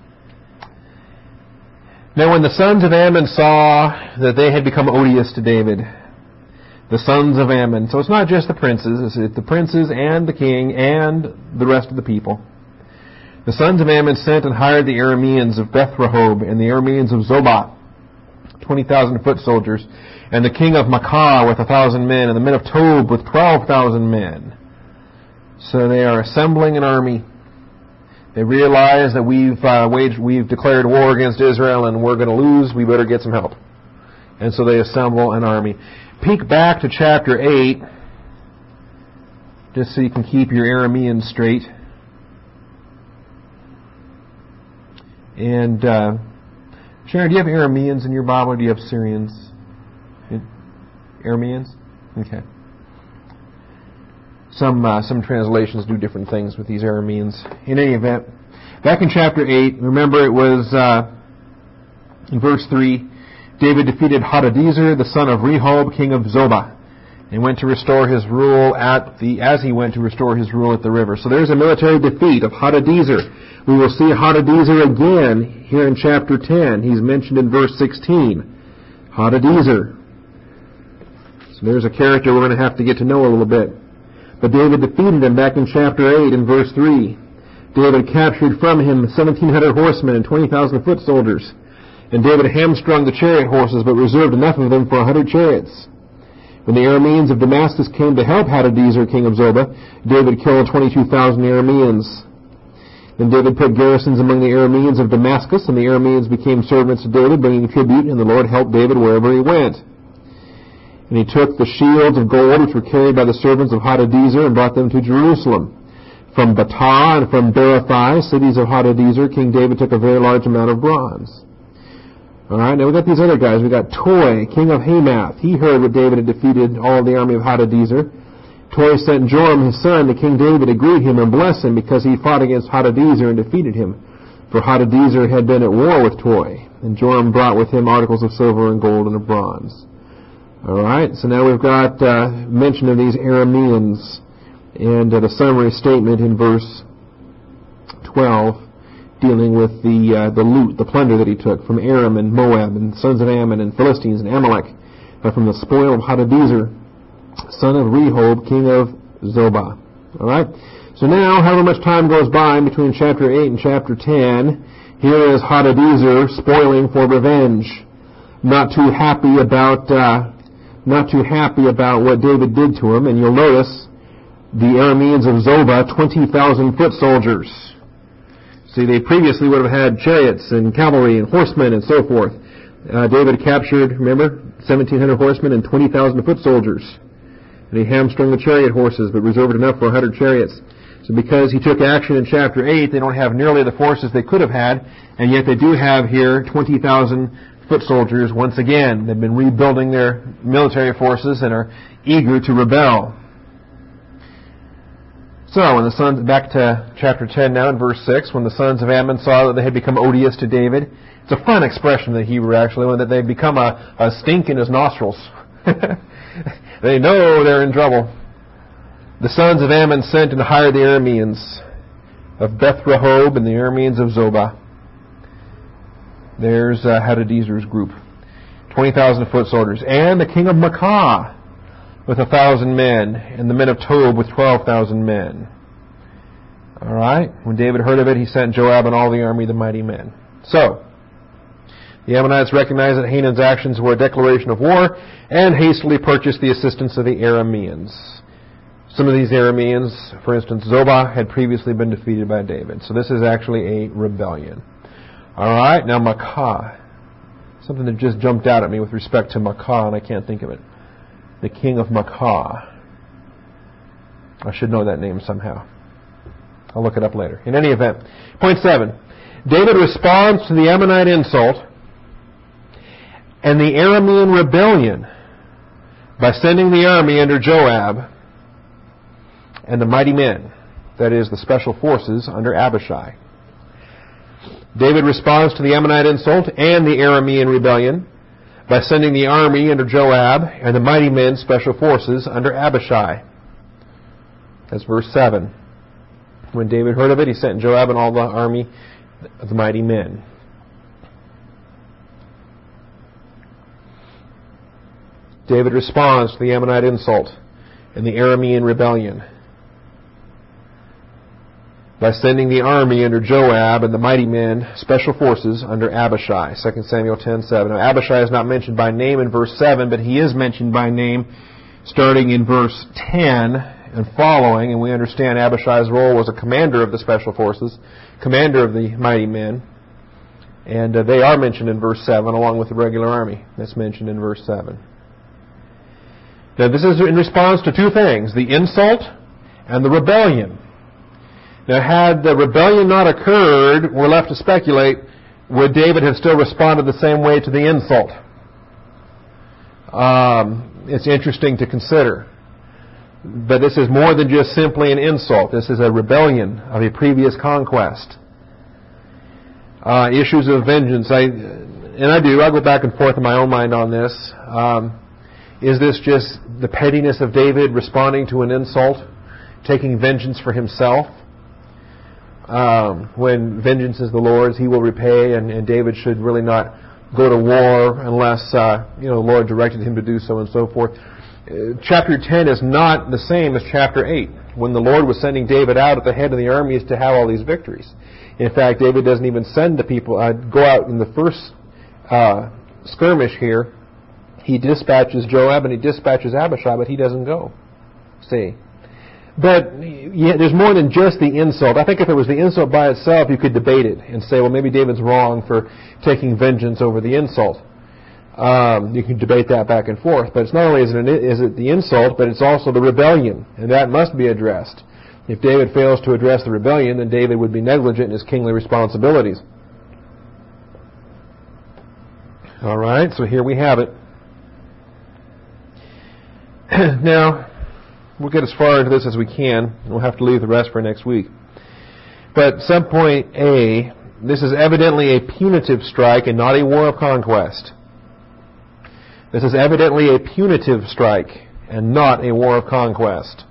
Now when the sons of Ammon saw that they had become odious to David, the sons of Ammon, so it's not just the princes, it's the princes and the king and the rest of the people. The sons of Ammon sent and hired the Arameans of Beth-rehob and the Arameans of Zobah, 20,000 foot soldiers, and the king of Makkah with 1,000 men, and the men of Tob with 12,000 men. So they are assembling an army They realize that we've declared war against Israel and we're going to lose. We better get some help. And so they assemble an army. Peek back to chapter 8, just so you can keep your Arameans straight. And Sharon, do you have Arameans in your Bible, or do you have Syrians? Arameans? Okay. Some translations do different things with these Arameans. In any event, back in chapter 8, remember it was in verse 3, David defeated Hadadezer, the son of Rehob, king of Zobah, and went to restore his rule as he went to restore his rule at the river. So there's a military defeat of Hadadezer. We will see Hadadezer again here in chapter 10. He's mentioned in verse 16. Hadadezer. So there's a character we're going to have to get to know a little bit. But David defeated him back in chapter 8 in verse 3. David captured from him 1,700 horsemen and 20,000 foot soldiers. And David hamstrung the chariot horses, but reserved enough of them for 100 chariots. When the Arameans of Damascus came to help Hadadezer, king of Zobah, David killed 22,000 Arameans. Then David put garrisons among the Arameans of Damascus, and the Arameans became servants of David, bringing tribute, and the Lord helped David wherever he went. And he took the shields of gold which were carried by the servants of Hadadezer and brought them to Jerusalem. From Batah and from Berothai, cities of Hadadezer, King David took a very large amount of bronze. Alright, now we got these other guys. We got Toi, king of Hamath. He heard what David had defeated all of the army of Hadadezer. Toi sent Joram his son to King David to greet him and bless him because he fought against Hadadezer and defeated him. For Hadadezer had been at war with Toi. And Joram brought with him articles of silver and gold and of bronze. Alright, so now we've got mention of these Arameans and the summary statement in verse 12 dealing with the loot, the plunder that he took from Aram and Moab and sons of Ammon and Philistines and Amalek from the spoil of Hadadezer, son of Rehob, king of Zobah. Alright, so now however much time goes by in between chapter 8 and chapter 10, here is Hadadezer spoiling for revenge. Not too happy about what David did to him, and you'll notice the Arameans of Zobah, 20,000 foot soldiers. See, they previously would have had chariots and cavalry and horsemen and so forth. David captured, remember, 1,700 horsemen and 20,000 foot soldiers. And he hamstrung the chariot horses, but reserved enough for 100 chariots. So because he took action in chapter 8, they don't have nearly the forces they could have had, and yet they do have here 20,000 foot soldiers once again. They've been rebuilding their military forces and are eager to rebel. So, when the sons, back to chapter 10 now in verse 6, when the sons of Ammon saw that they had become odious to David, it's a fun expression in the Hebrew actually, when that they become a stink in his nostrils. They know they're in trouble. The sons of Ammon sent and hired the Arameans of Beth Rehob and the Arameans of Zobah. There's Hadadezer's group. 20,000 foot soldiers. And the king of Maacah with 1,000 men, and the men of Tob with 12,000 men. Alright, when David heard of it, he sent Joab and all the army, the mighty men. So, the Ammonites recognized that Hanun's actions were a declaration of war, and hastily purchased the assistance of the Arameans. Some of these Arameans, for instance, Zobah, had previously been defeated by David. So this is actually a rebellion. Alright, now Maacah. Something that just jumped out at me with respect to Maacah, and I can't think of it. The king of Maacah. I should know that name somehow. I'll look it up later. In any event, point 7. David responds to the Ammonite insult and the Aramean rebellion by sending the army under Joab and the mighty men, that is, the special forces under Abishai. David responds to the Ammonite insult and the Aramean rebellion by sending the army under Joab and the mighty men, special forces, under Abishai. That's verse 7. When David heard of it, he sent Joab and all the army, the mighty men. David responds to the Ammonite insult and the Aramean rebellion by sending the army under Joab and the mighty men, special forces, under Abishai. 2 Samuel 10:7. Now, Abishai is not mentioned by name in verse 7, but he is mentioned by name starting in verse 10 and following, and we understand Abishai's role was a commander of the special forces, commander of the mighty men. And they are mentioned in verse 7, along with the regular army that's mentioned in verse 7. Now, this is in response to two things, the insult and the rebellion. Now, had the rebellion not occurred, we're left to speculate, would David have still responded the same way to the insult? It's interesting to consider. But this is more than just simply an insult. This is a rebellion of a previous conquest. Issues of vengeance. I'll go back and forth in my own mind on this. Is this just the pettiness of David responding to an insult, taking vengeance for himself? When vengeance is the Lord's, He will repay, and David should really not go to war unless the Lord directed him to do so, and so forth. Chapter 10 is not the same as chapter 8, when the Lord was sending David out at the head of the armies to have all these victories. In fact, David doesn't even send the people, go out in the first skirmish here. He dispatches Joab and he dispatches Abishai, but he doesn't go. See? But there's more than just the insult. I think if it was the insult by itself, you could debate it and say, well, maybe David's wrong for taking vengeance over the insult. You can debate that back and forth. But it's not only is it the insult, but it's also the rebellion, and that must be addressed. If David fails to address the rebellion, then David would be negligent in his kingly responsibilities. All right, so here we have it. Now, we'll get as far into this as we can. We'll have to leave the rest for next week. But subpoint A, this is evidently a punitive strike and not a war of conquest. This is evidently a punitive strike and not a war of conquest.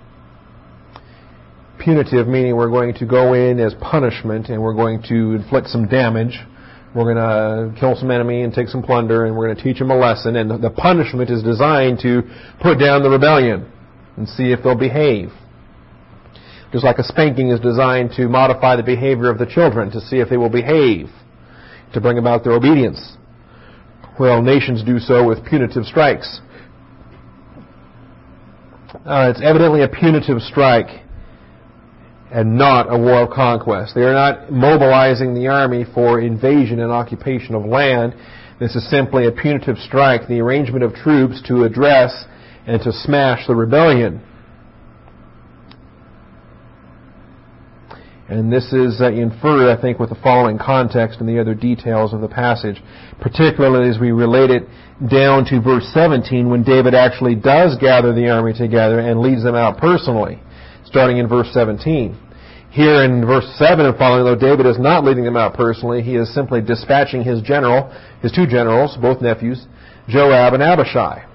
Punitive meaning we're going to go in as punishment and we're going to inflict some damage. We're going to kill some enemy and take some plunder, and we're going to teach them a lesson. And the punishment is designed to put down the rebellion and see if they'll behave. Just like a spanking is designed to modify the behavior of the children to see if they will behave, to bring about their obedience. Well, nations do so with punitive strikes. It's evidently a punitive strike and not a war of conquest. They are not mobilizing the army for invasion and occupation of land. This is simply a punitive strike, the arrangement of troops to address and to smash the rebellion. And this is inferred, I think, with the following context and the other details of the passage, particularly as we relate it down to verse 17, when David actually does gather the army together and leads them out personally, starting in verse 17. Here in verse 7 and following, though David is not leading them out personally, he is simply dispatching his two generals, both nephews, Joab and Abishai.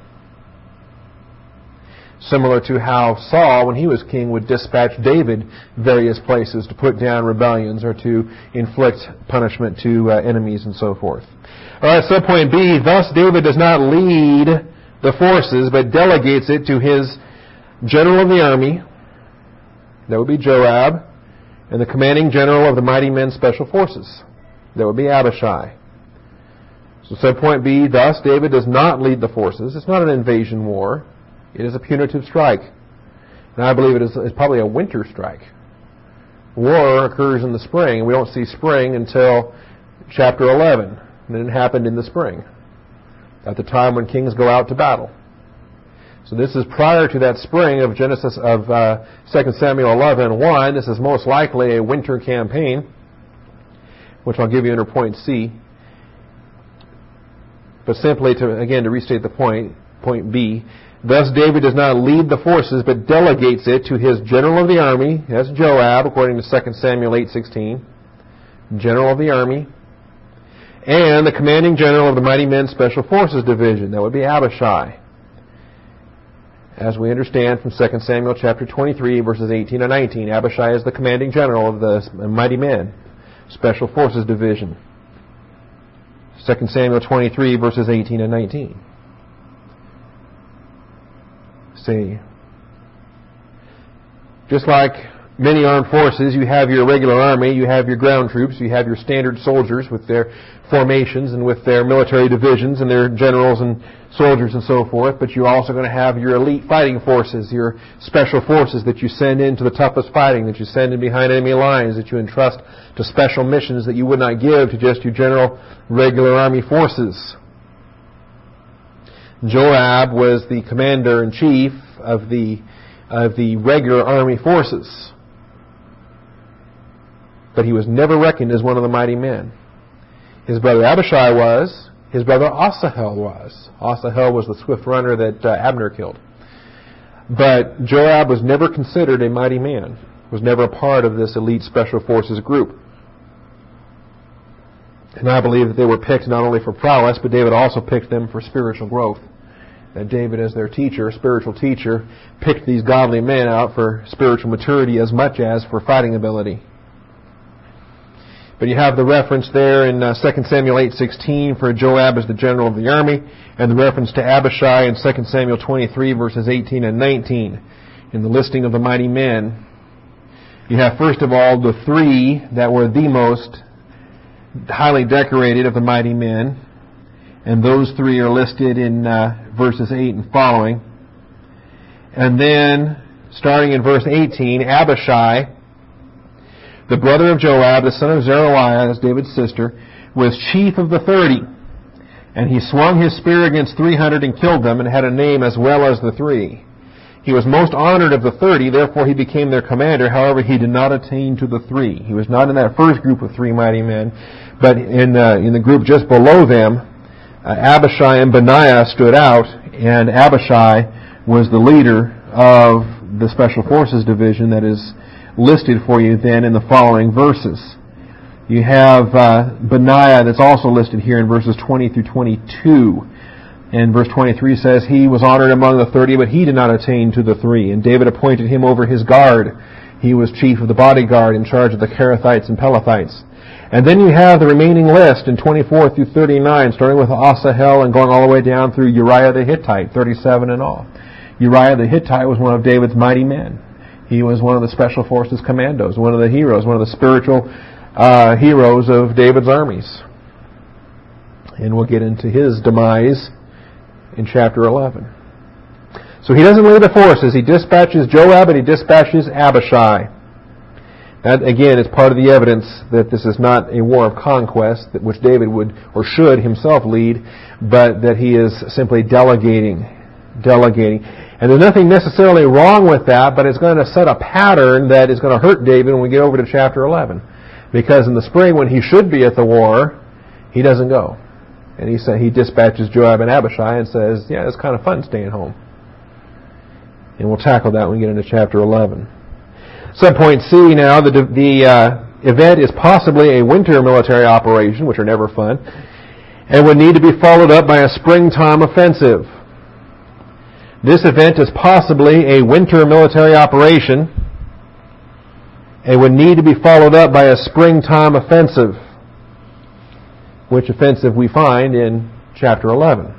Similar to how Saul, when he was king, would dispatch David various places to put down rebellions or to inflict punishment to enemies and so forth. All right, subpoint B, thus David does not lead the forces, but delegates it to his general of the army, that would be Joab, and the commanding general of the mighty men special forces, that would be Abishai. So subpoint B, thus David does not lead the forces. It's not an invasion war. It is a punitive strike. And I believe it is probably a winter strike. War occurs in the spring. We don't see spring until chapter 11. And it happened in the spring, at the time when kings go out to battle. So this is prior to that spring of 2 Samuel 11:1. This is most likely a winter campaign, which I'll give you under point C. But simply to restate the point B, thus David does not lead the forces, but delegates it to his general of the army, that's Joab, according to 2 Samuel 8:16, general of the army, and the commanding general of the mighty men special forces division, that would be Abishai. As we understand from 2 Samuel chapter 23, verses 18 and 19, Abishai is the commanding general of the mighty men special forces division. 2 Samuel 23, verses 18 and 19. See, just like many armed forces. You have your regular army, you have your ground troops, you have your standard soldiers with their formations and with their military divisions and their generals and soldiers and so forth, but you're also going to have your elite fighting forces, your special forces that you send into the toughest fighting, that you send in behind enemy lines, that you entrust to special missions that you would not give to just your general regular army forces. Joab was the commander-in-chief of the regular army forces, but he was never reckoned as one of the mighty men. His brother Abishai was. His brother Asahel was. Asahel was the swift runner that Abner killed. But Joab was never considered a mighty man, was never a part of this elite special forces group. And I believe that they were picked not only for prowess, but David also picked them for spiritual growth. That David, as their teacher, spiritual teacher, picked these godly men out for spiritual maturity as much as for fighting ability. But you have the reference there in 2 Samuel 8:16 for Joab as the general of the army, and the reference to Abishai in 2 Samuel 23 verses 18 and 19 in the listing of the mighty men. You have first of all the three that were the most highly decorated of the mighty men, and those three are listed in verses 8 and following. And then, starting in verse 18, Abishai, the brother of Joab, the son of Zeruiah, that's David's sister, was chief of the 30. And he swung his spear against 300 and killed them, and had a name as well as the three. He was most honored of the 30, therefore he became their commander. However, he did not attain to the three. He was not in that first group of three mighty men, but in the group just below them, Abishai and Benaiah stood out, and Abishai was the leader of the Special Forces Division that is listed for you then in the following verses. You have Benaiah that's also listed here in verses 20 through 22. And verse 23 says, he was honored among the 30, but he did not attain to the three. And David appointed him over his guard. He was chief of the bodyguard in charge of the Kerethites and Pelethites. And then you have the remaining list in 24 through 39, starting with Asahel and going all the way down through Uriah the Hittite, 37 in all. Uriah the Hittite was one of David's mighty men. He was one of the Special Forces commandos, one of the heroes, one of the spiritual heroes of David's armies. And we'll get into his demise in chapter 11. So he doesn't lead the forces. He dispatches Joab and he dispatches Abishai. That, again, is part of the evidence that this is not a war of conquest, which David would or should himself lead, but that he is simply delegating. And there's nothing necessarily wrong with that, but it's going to set a pattern that is going to hurt David when we get over to chapter 11. Because in the spring, when he should be at the war, he doesn't go. And he dispatches Joab and Abishai and says, yeah, it's kind of fun staying home. And we'll tackle that when we get into chapter 11. Subpoint C now, the event is possibly a winter military operation, which are never fun, and would need to be followed up by a springtime offensive. This event is possibly a winter military operation and would need to be followed up by a springtime offensive, which offensive we find in chapter 11.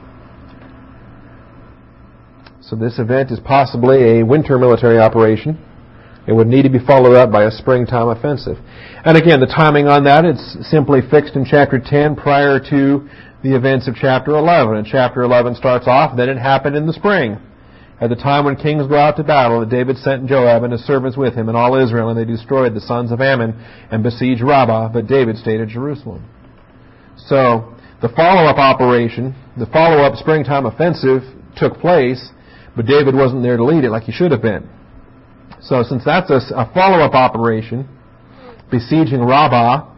So this event is possibly a winter military operation. It would need to be followed up by a springtime offensive. And again, the timing on that is simply fixed in chapter 10 prior to the events of chapter 11. And chapter 11 starts off, then it happened in the spring, at the time when kings go out to battle, that David sent Joab and his servants with him and all Israel, and they destroyed the sons of Ammon and besieged Rabbah, but David stayed at Jerusalem. So, the follow-up operation, the follow-up springtime offensive took place, but David wasn't there to lead it like he should have been. So since that's a follow-up operation, besieging Rabbah,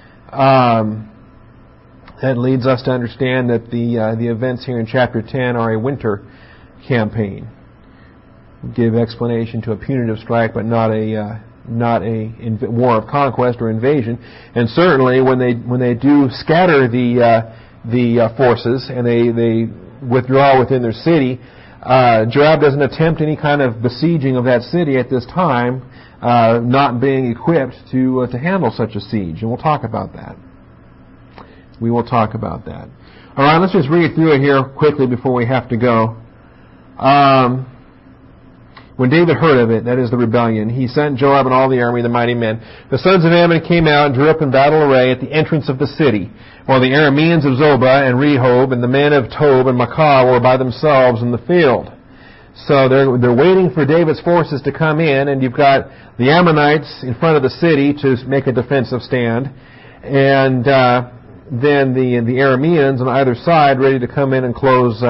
that leads us to understand that the events here in chapter 10 are a winter campaign. Give explanation to a punitive strike, but not a war of conquest or invasion. And certainly when they do scatter the forces and they withdraw within their city, Joab doesn't attempt any kind of besieging of that city at this time, not being equipped to handle such a siege. And we'll talk about that. We will talk about that. All right, let's just read through it here quickly before we have to go. When David heard of it, that is the rebellion, he sent Joab and all the army, the mighty men. The sons of Ammon came out and drew up in battle array at the entrance of the city, while the Arameans of Zobah and Rehob and the men of Tob and Maacah were by themselves in the field. So they're waiting for David's forces to come in, and you've got the Ammonites in front of the city to make a defensive stand, and then the Arameans on either side ready to come in and close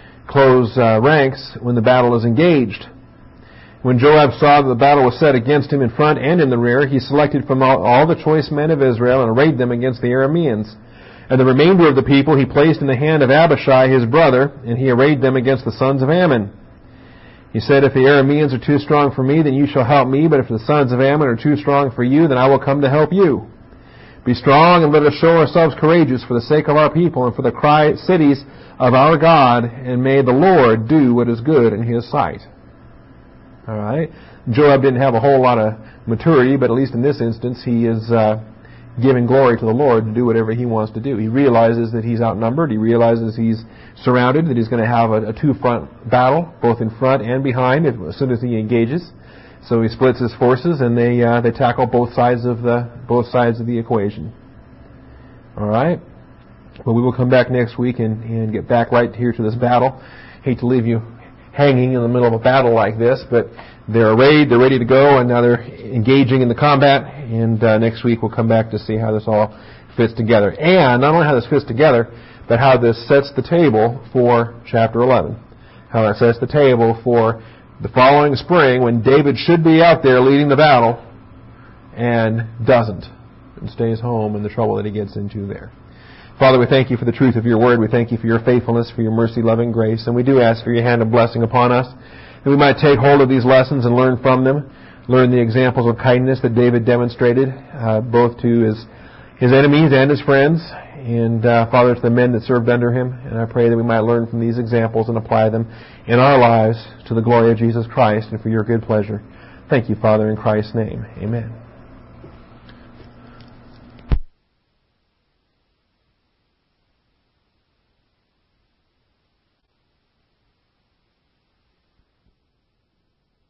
ranks when the battle is engaged. When Joab saw that the battle was set against him in front and in the rear, he selected from all the choice men of Israel and arrayed them against the Arameans. And the remainder of the people he placed in the hand of Abishai his brother, and he arrayed them against the sons of Ammon. He said, "If the Arameans are too strong for me, then you shall help me, but if the sons of Ammon are too strong for you, then I will come to help you. Be strong and let us show ourselves courageous for the sake of our people and for the cities of our God, and may the Lord do what is good in His sight." All right. Joab didn't have a whole lot of maturity, but at least in this instance, he is giving glory to the Lord to do whatever he wants to do. He realizes that he's outnumbered. He realizes he's surrounded, that he's going to have a two-front battle, both in front and behind, as soon as he engages. So he splits his forces, and they tackle both sides of the equation. All right. Well, we will come back next week and get back right here to this battle. Hate to leave you hanging in the middle of a battle like this, but they're arrayed, they're ready to go, and now they're engaging in the combat. And next week we'll come back to see how this all fits together. And not only how this fits together, but how this sets the table for chapter 11. How that sets the table for the following spring when David should be out there leading the battle and doesn't, and stays home in the trouble that he gets into there. Father, we thank you for the truth of your word. We thank you for your faithfulness, for your mercy, loving grace. And we do ask for your hand of blessing upon us, that we might take hold of these lessons and learn from them, learn the examples of kindness that David demonstrated, both to his enemies and his friends, and Father, to the men that served under him. And I pray that we might learn from these examples and apply them in our lives to the glory of Jesus Christ and for your good pleasure. Thank you, Father, in Christ's name. Amen.